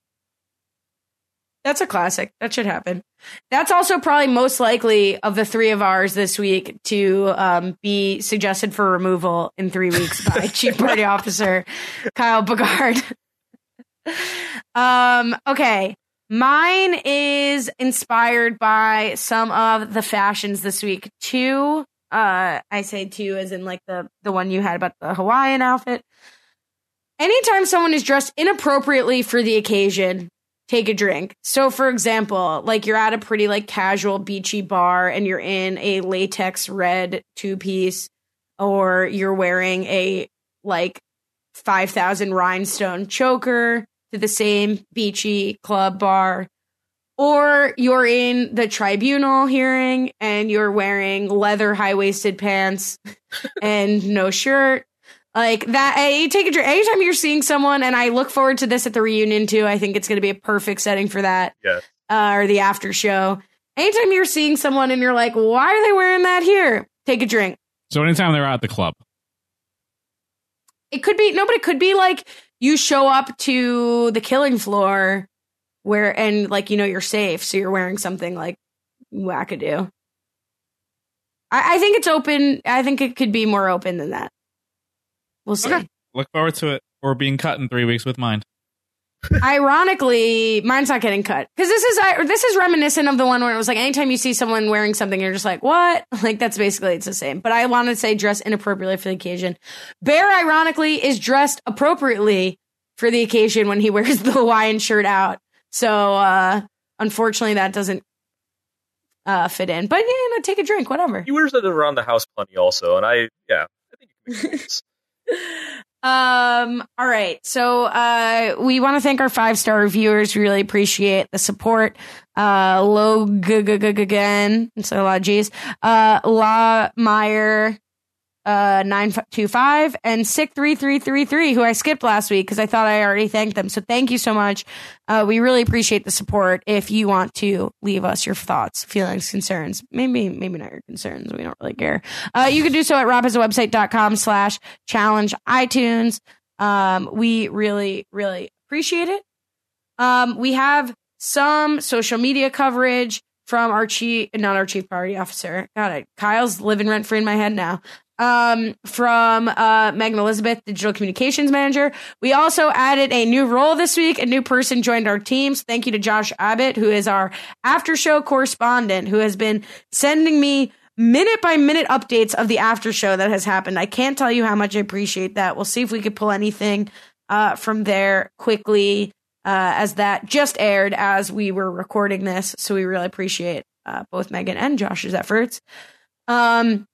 That's a classic. That should happen. That's also probably most likely of the three of ours this week to um, be suggested for removal in three weeks by Chief Party Officer Kyle Bogard. um, okay. Mine is inspired by some of the fashions this week. Two, uh, I say two as in like the, the one you had about the Hawaiian outfit. Anytime someone is dressed inappropriately for the occasion, take a drink. So for example, like you're at a pretty like casual beachy bar and you're in a latex red two piece, or you're wearing a like five thousand rhinestone choker to the same beachy club bar, or you're in the tribunal hearing and you're wearing leather high-waisted pants and no shirt. Like that, uh, you take a drink. Anytime you're seeing someone, and I look forward to this at the reunion too. I think it's going to be a perfect setting for that.
Yeah.
Uh, or the after show. Anytime you're seeing someone and you're like, why are they wearing that here? Take a drink.
So anytime they're out at the club.
It could be, no, but it could be like you show up to the killing floor where, and like, you know, you're safe. So you're wearing something like wackadoo. I, I think it's open. I think it could be more open than that. We'll see.
Okay. Look forward to it. Or being cut in three weeks with mine.
Ironically, mine's not getting cut because this is I, this is reminiscent of the one where it was like anytime you see someone wearing something, you're just like, what? Like that's basically it's the same. But I want to say dress inappropriately for the occasion. Bear, ironically, is dressed appropriately for the occasion when he wears the Hawaiian shirt out. So uh, unfortunately, that doesn't uh, fit in. But you know, take a drink, whatever.
He wears it around the house plenty, also, and I yeah, I think you can make sense.
Um, all right. So, uh, we want to thank our five star reviewers. We really appreciate the support. Uh, Log again. So a lot of G's. Uh, La Meyer, uh, nine two five and Sick three three three three, who I skipped last week because I thought I already thanked them. So thank you so much. Uh, we really appreciate the support. If you want to leave us your thoughts, feelings, concerns, maybe, maybe not your concerns. We don't really care. Uh, you can do so at robhasawebsite.com slash challenge iTunes. Um, we really, really appreciate it. Um, we have some social media coverage from our chief, not our chief priority officer. Got it. Kyle's living rent free in my head now. Um, from uh, Megan Elizabeth, digital communications manager. We also added a new role this week. A new person joined our team. So thank you to Josh Abbott, who is our after show correspondent, who has been sending me minute by minute updates of the after show that has happened. I can't tell you how much I appreciate that. We'll see if we could pull anything uh, from there quickly, uh, as that just aired as we were recording this. So we really appreciate uh, both Megan and Josh's efforts. Um,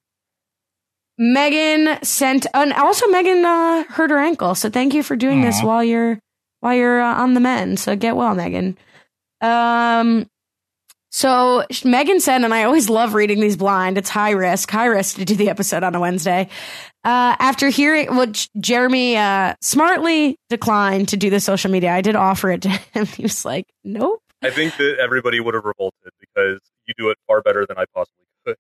Megan sent, and also Megan uh, hurt her ankle. So thank you for doing Aww. this while you're while you're uh, on the mend. So get well, Megan. Um, so Megan said, and I always love reading these blind. It's high risk, high risk to do the episode on a Wednesday. Uh, after hearing, which Jeremy uh, smartly declined to do the social media, I did offer it to him. He was like, "Nope."
I think that everybody would have revolted because you do it far better than I possibly could.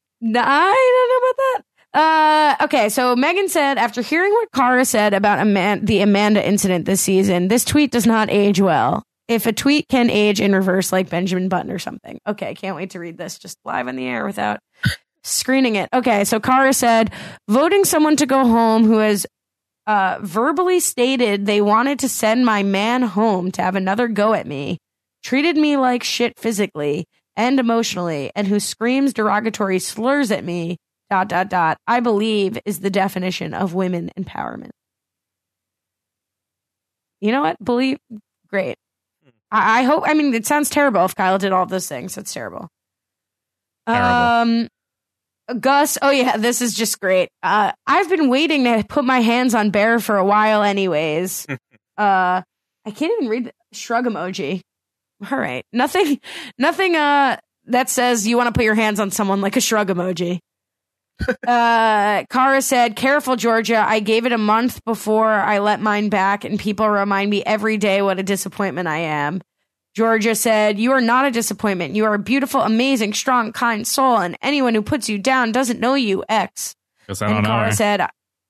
I don't know about that. Uh, okay, so Megan said, after hearing what Cara said about Aman- the Amanda incident this season, this tweet does not age well. If a tweet can age in reverse like Benjamin Button or something. Okay, can't wait to read this just live on the air without screening it. Okay, so Cara said, voting someone to go home who has uh, verbally stated they wanted to send my man home to have another go at me, treated me like shit physically and emotionally, and who screams derogatory slurs at me, dot, dot, dot, I believe is the definition of women empowerment. You know what? Believe, great. I, I hope, I mean, it sounds terrible if Kyle did all of those things. It's terrible.
Terrible.
Um, Gus, oh yeah, this is just great. Uh, I've been waiting to put my hands on Bear for a while anyways. uh, I can't even read the shrug emoji. All right. Nothing, nothing, uh, that says you want to put your hands on someone like a shrug emoji. uh, Cara said, careful, Georgia. I gave it a month before I let mine back, and people remind me every day what a disappointment I am. Georgia said, you are not a disappointment. You are a beautiful, amazing, strong, kind soul, and anyone who puts you down doesn't know you, X.
Guess I don't
and
know
Cara
her.
said,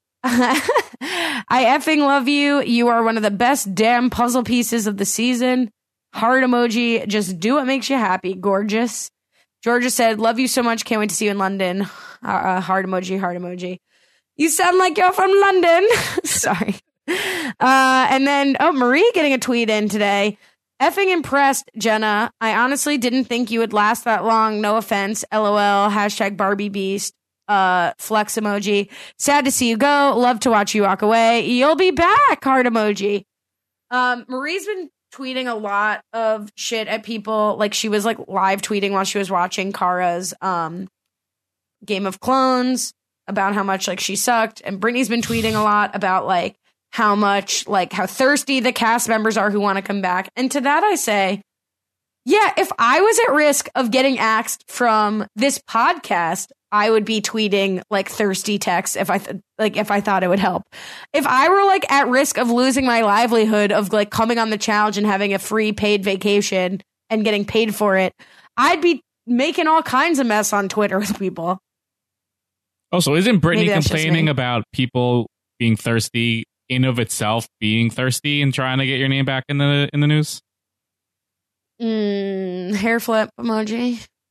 I effing love you. You are one of the best damn puzzle pieces of the season. Heart emoji. Just do what makes you happy. Gorgeous. Georgia said, love you so much. Can't wait to see you in London. Uh, heart emoji, heart emoji. You sound like you're from London. Sorry. Uh, and then, oh, Marie getting a tweet in today. Effing impressed, Jenna. I honestly didn't think you would last that long. No offense. LOL. Hashtag Barbie Beast. Uh, flex emoji. Sad to see you go. Love to watch you walk away. You'll be back. Heart emoji. Um, Marie's been tweeting a lot of shit at people. Like she was like live tweeting while she was watching Cara's um Game of Clones about how much like she sucked, and Brittany's been tweeting a lot about like how much like how thirsty the cast members are who want to come back. And to that I say, yeah, if I was at risk of getting axed from this podcast, I would be tweeting like thirsty texts if I th- like if I thought it would help. If I were like at risk of losing my livelihood of like coming on the challenge and having a free paid vacation and getting paid for it, I'd be making all kinds of mess on Twitter with people.
Oh, so isn't Brittany
Maybe that's just
complaining
me.
about people being thirsty in of itself being thirsty and trying to get your name back in the in the news?
Mm, hair flip emoji.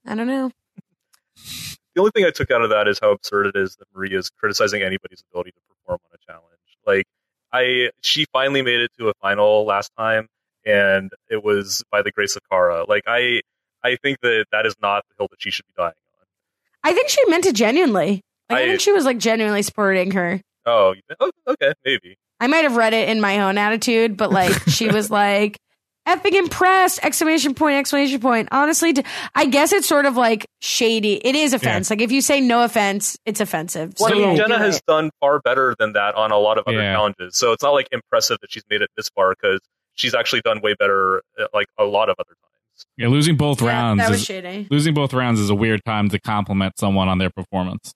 I don't know.
The only thing I took out of that is how absurd it is that Maria is criticizing anybody's ability to perform on a challenge. Like, I, she finally made it to a final last time, and it was by the grace of Cara. Like, I, I think that that is not the hill that she should be dying on.
I think she meant it genuinely. Like, I, I think she was like genuinely supporting her.
Oh, okay, maybe.
I might have read it in my own attitude, but like she was like, effing impressed! Exclamation point! Exclamation point! Honestly, I guess it's sort of like shady. It is offense. Yeah. Like if you say no offense, it's offensive.
Well,
So
I mean, Jenna has done far better than that on a lot of other
Yeah.
challenges, so it's not like impressive that she's made it this far because she's actually done way better, uh, like a lot of other times.
Yeah, losing both
Yeah,
rounds.
that was
is,
shady.
losing both rounds is a weird time to compliment someone on their performance.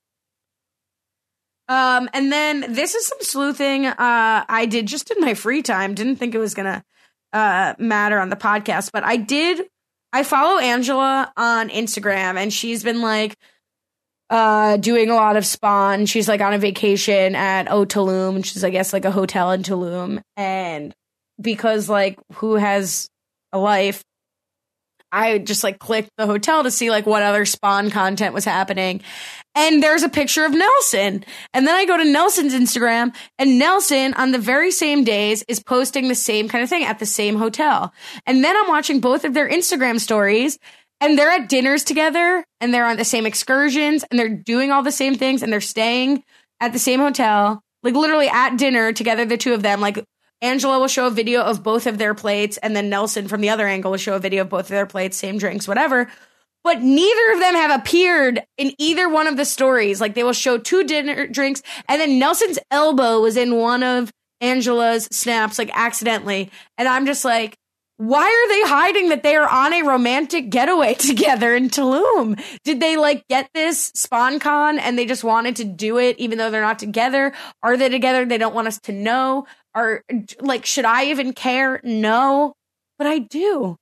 Um, and then this is some sleuthing uh, I did just in my free time. Didn't think it was gonna uh, matter on the podcast, but I did. I follow Angela on Instagram, and she's been like uh, doing a lot of spa. And she's like on a vacation at O Tulum, which is I guess like a hotel in Tulum. And because like who has a life, I just like clicked the hotel to see like what other Spawn content was happening. And there's a picture of Nelson. And then I go to Nelson's Instagram, and Nelson on the very same days is posting the same kind of thing at the same hotel. And then I'm watching both of their Instagram stories, and they're at dinners together, and they're on the same excursions, and they're doing all the same things, and they're staying at the same hotel, like literally at dinner together, the two of them. Like Angela will show a video of both of their plates, and then Nelson from the other angle will show a video of both of their plates, same drinks, whatever. But neither of them have appeared in either one of the stories. Like they will show two dinner drinks, and then Nelson's elbow was in one of Angela's snaps, like accidentally. And I'm just like, why are they hiding that they are on a romantic getaway together in Tulum? Did they like get this SpawnCon and they just wanted to do it even though they're not together? Are they together? They don't want us to know? Or like, should I even care? No, but I do.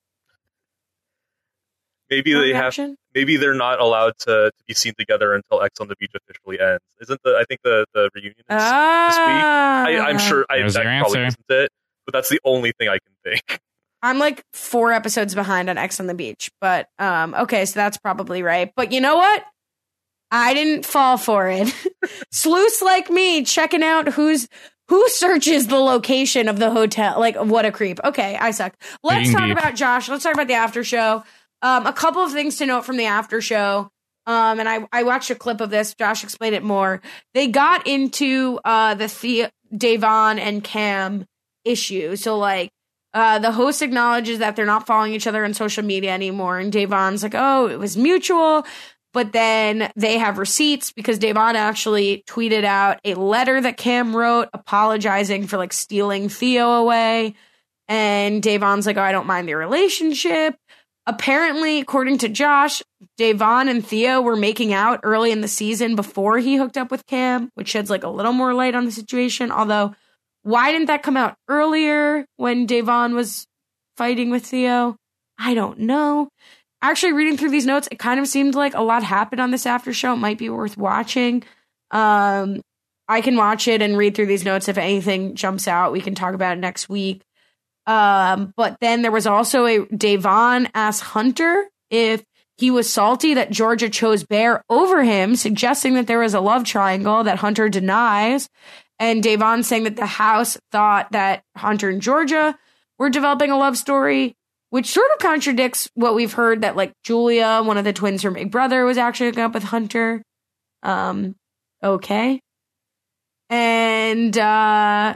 Maybe
No
they
reaction?
have. Maybe they're not allowed to, to be seen together until X on the Beach officially ends. Isn't the? I think the, the reunion is
Ah.
this week. I, I'm sure. I,
There's
that
your
probably
answer.
isn't it. But that's the only thing I can think.
I'm like four episodes behind on X on the Beach, but um, okay, so that's probably right. But you know what? I didn't fall for it. Sleuths like me checking out who's who searches the location of the hotel. Like, what a creep. Okay, I suck. Let's
Digging
talk
deep.
about Josh. Let's talk about the after show. Um, a couple of things to note from the after show. Um, and I, I watched a clip of this. Josh explained it more. They got into uh, the, the Devon and Cam issue. So, like, uh, the host acknowledges that they're not following each other on social media anymore. And Devon's like, oh, it was mutual. But then they have receipts because Devon actually tweeted out a letter that Cam wrote apologizing for, like, stealing Theo away. And Devon's like, oh, I don't mind the relationship. Apparently, according to Josh, Devon and Theo were making out early in the season before he hooked up with Cam, which sheds like a little more light on the situation. Although, why didn't that come out earlier when Devon was fighting with Theo? I don't know. Actually, reading through these notes, it kind of seemed like a lot happened on this after show. It might be worth watching. Um, I can watch it and read through these notes. If anything jumps out, we can talk about it next week. Um, but then there was also a Devon asked Hunter if he was salty that Georgia chose Bear over him, suggesting that there was a love triangle that Hunter denies. And Devon saying that the house thought that Hunter and Georgia were developing a love story, which sort of contradicts what we've heard that like Julia, one of the twins from Big Brother, was actually hooking up with Hunter. Um, okay. And, uh,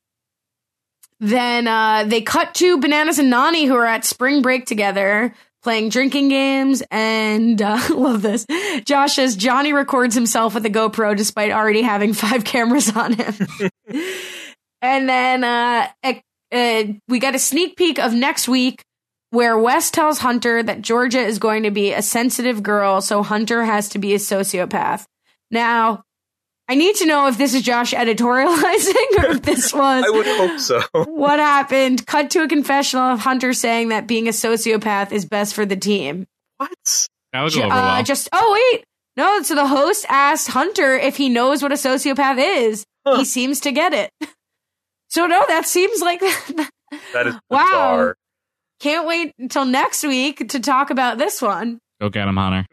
Then uh, they cut to Bananas and Nany, who are at spring break together, playing drinking games. And uh, love this. Josh says Johnny records himself with a GoPro despite already having five cameras on him. And then uh, uh, we got a sneak peek of next week where Wes tells Hunter that Georgia is going to be a sensitive girl, so Hunter has to be a sociopath. Now, I need to know if this is Josh editorializing or if this was
I would hope so.
what happened. Cut to a confessional of Hunter saying that being a sociopath is best for the team.
What?
That would go over
Uh,
well.
just oh wait, no. So the host asked Hunter if he knows what a sociopath is.
Huh.
He seems to get it. So no, that seems like
That is
wow.
bizarre.
Can't wait until next week to talk about this one.
Go get him, Hunter.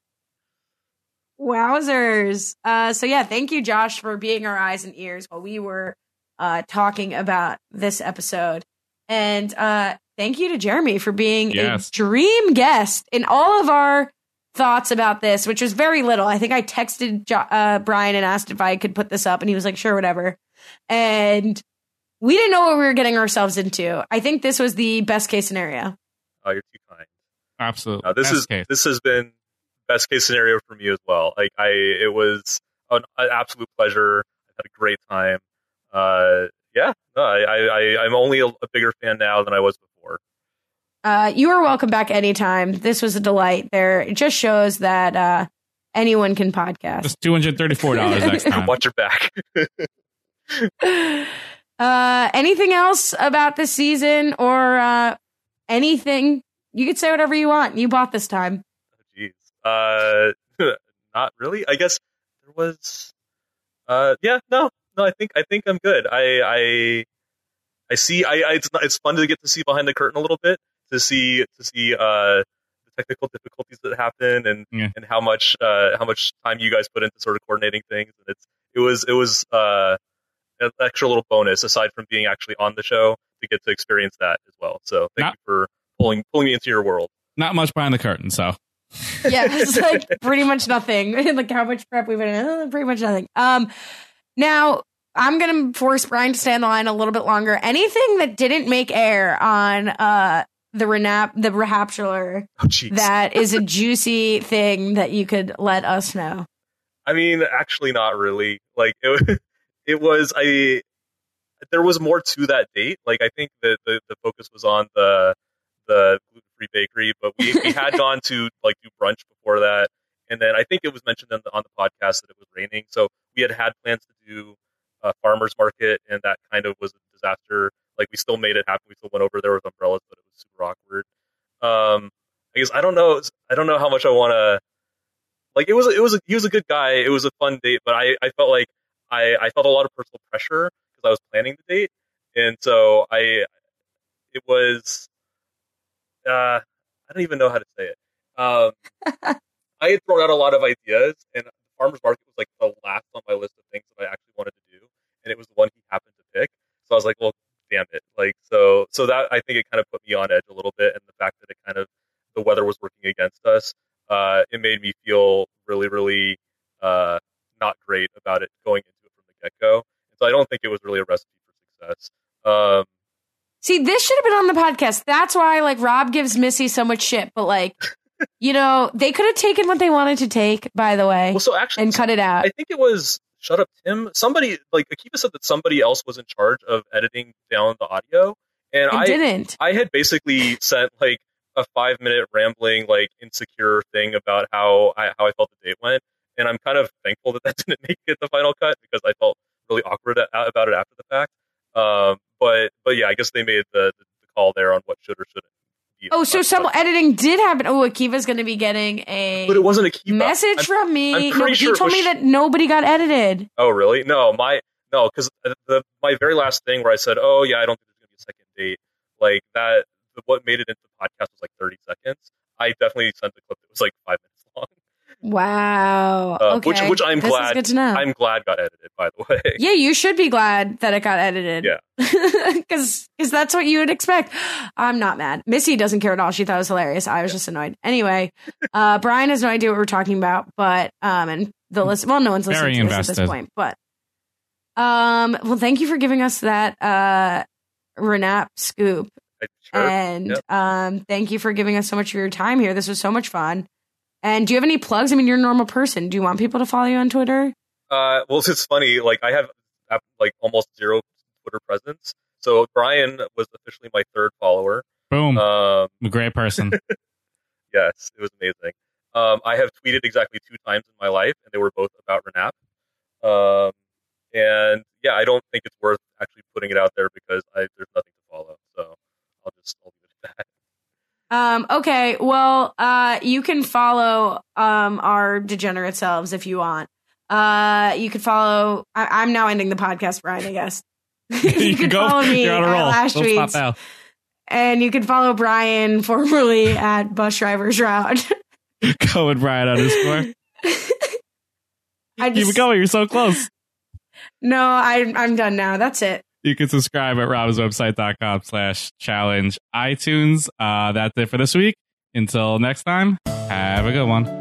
Wowzers. Uh, so yeah, thank you, Josh, for being our eyes and ears while we were uh, talking about this episode. And uh, thank you to Jeremy for being
yes.
a dream guest in all of our thoughts about this, which was very little. I think I texted jo- uh, Brian and asked if I could put this up, and he was like, sure, whatever. And we didn't know what we were getting ourselves into. I think this was the best case scenario.
Oh, you're too kind.
Absolutely.
No, this
best
is
case.
this has been best case scenario for me as well. Like I, it was an, an absolute pleasure. I had a great time. Uh, yeah, no, I, I, I'm only a, a bigger fan now than I was before.
Uh, you are welcome back anytime. This was a delight. There, it just shows that uh, anyone can podcast.
Just two hundred thirty-four dollars next time.
Watch your back.
uh, anything else about this season or uh, anything? You could say whatever you want. You bought this time.
Jeez. Uh, not really. I guess there was. Uh, yeah, no, no. I think I think I'm good. I I I see. I, I it's it's fun to get to see behind the curtain a little bit, to see to see uh the technical difficulties that happen, and
Yeah.
and how much uh how much time you guys put into sort of coordinating things. And it's it was it was uh an extra little bonus aside from being actually on the show to get to experience that as well. So thank
Not-
you for pulling pulling me into your world.
Not much behind the curtain, so.
Yeah, it's like pretty much nothing. Like how much prep we've been in, uh, pretty much nothing. Um, now I'm gonna force Brian to stay on the line a little bit longer. Anything that didn't make air on uh the Renap the Rahaptular
Oh, jeez.
that is a juicy thing that you could let us know.
I mean, actually, not really. Like it, it was. I there was more to that date. Like I think that the, the focus was on the the gluten-free bakery, but we, we had gone to like do brunch before that, and then I think it was mentioned on the, on the podcast that it was raining, so we had had plans to do a farmers market, and that kind of was a disaster. Like we still made it happen. We still went over there with umbrellas, but it was super awkward. Um, I guess I don't know. I don't know how much I want to. Like it was. It was. A, he was a good guy. It was a fun date, but I, I felt like I, I felt a lot of personal pressure because I was planning the date, and so I. It was. Uh, I don't even know how to say it. Um, I had thrown out a lot of ideas, and the farmers market was like the last on my list of things that I actually wanted to do, and it was the one he happened to pick. So I was like, well, damn it! Like so, so that I think it kind of put me on edge a little bit, and the fact that it kind of the weather was working against us, uh, it made me feel really, really uh, not great about it going into it from the get go. And so I don't think it was really a recipe for success. Um,
See, this should have been on the podcast. That's why, like, Rob gives Missy so much shit. But, like, you know, they could have taken what they wanted to take, by the way,
well, so actually,
and cut it out.
I think it was Shut Up Tim. Somebody, like, Akiva said that somebody else was in charge of editing down the audio. And
It
I
didn't.
I had basically sent, like, a five-minute rambling, like, insecure thing about how I, how I felt the date went. And I'm kind of thankful that that didn't make it the final cut because I felt really awkward a- about it after the fact. Um, but but yeah, I guess they made the, the call there on what should or shouldn't be.
Oh, so some editing did happen. Oh, Akiva's going to be getting a
But it wasn't Akiva.
message
I'm-
from me.
I'm
No,
pretty
he
sure it
told
was
me
sh-
that nobody got edited.
Oh, really? No, my no, because the my very last thing where I said, "Oh yeah, I don't think there's gonna be a second date," like that. What made it into the podcast was like thirty seconds. I definitely sent a clip that was like five minutes long.
Wow.
Uh,
okay.
which which I'm
This
glad.
is good to know.
I'm glad got edited. By the way.
Yeah, you should be glad that it got edited.
Yeah.
Because that's what you would expect. I'm not mad. Missy doesn't care at all. She thought it was hilarious. I was just annoyed. Anyway, uh, Brian has no idea what we're talking about, but, um, and the list, well, no one's listening
Very
to this at
invested.
this point, but, um, well, thank you for giving us that, uh, Renap scoop.
I- Sure.
And,
Yep.
um, thank you for giving us so much of your time here. This was so much fun. And do you have any plugs? I mean, you're a normal person. Do you want people to follow you on Twitter?
Uh, well, it's funny. Like I have uh, like almost zero Twitter presence. So Brian was officially my third follower.
Boom.
Um,
a great person.
yes, it was amazing. Um, I have tweeted exactly two times in my life, and they were both about Renap. Um, and yeah, I don't think it's worth actually putting it out there because I, there's nothing to follow. So I'll just I'll leave it at that.
Um, okay, well, uh, you can follow um, our degenerate selves if you want. Uh, you can follow. I- I'm now ending the podcast, Brian. I guess you,
you
can
go.
follow me
You're on a
at
roll.
Lash
Don't
Tweets,
stop now.
and you can follow Brian formerly at Bus Driver's Route.
Cohen Bryant underscore.
I just,
Keep it going. You're so close.
No, I, I'm done now. That's it.
You can subscribe at robswebsite.com slash challenge iTunes. Uh, that's it for this week. Until next time, have a good one.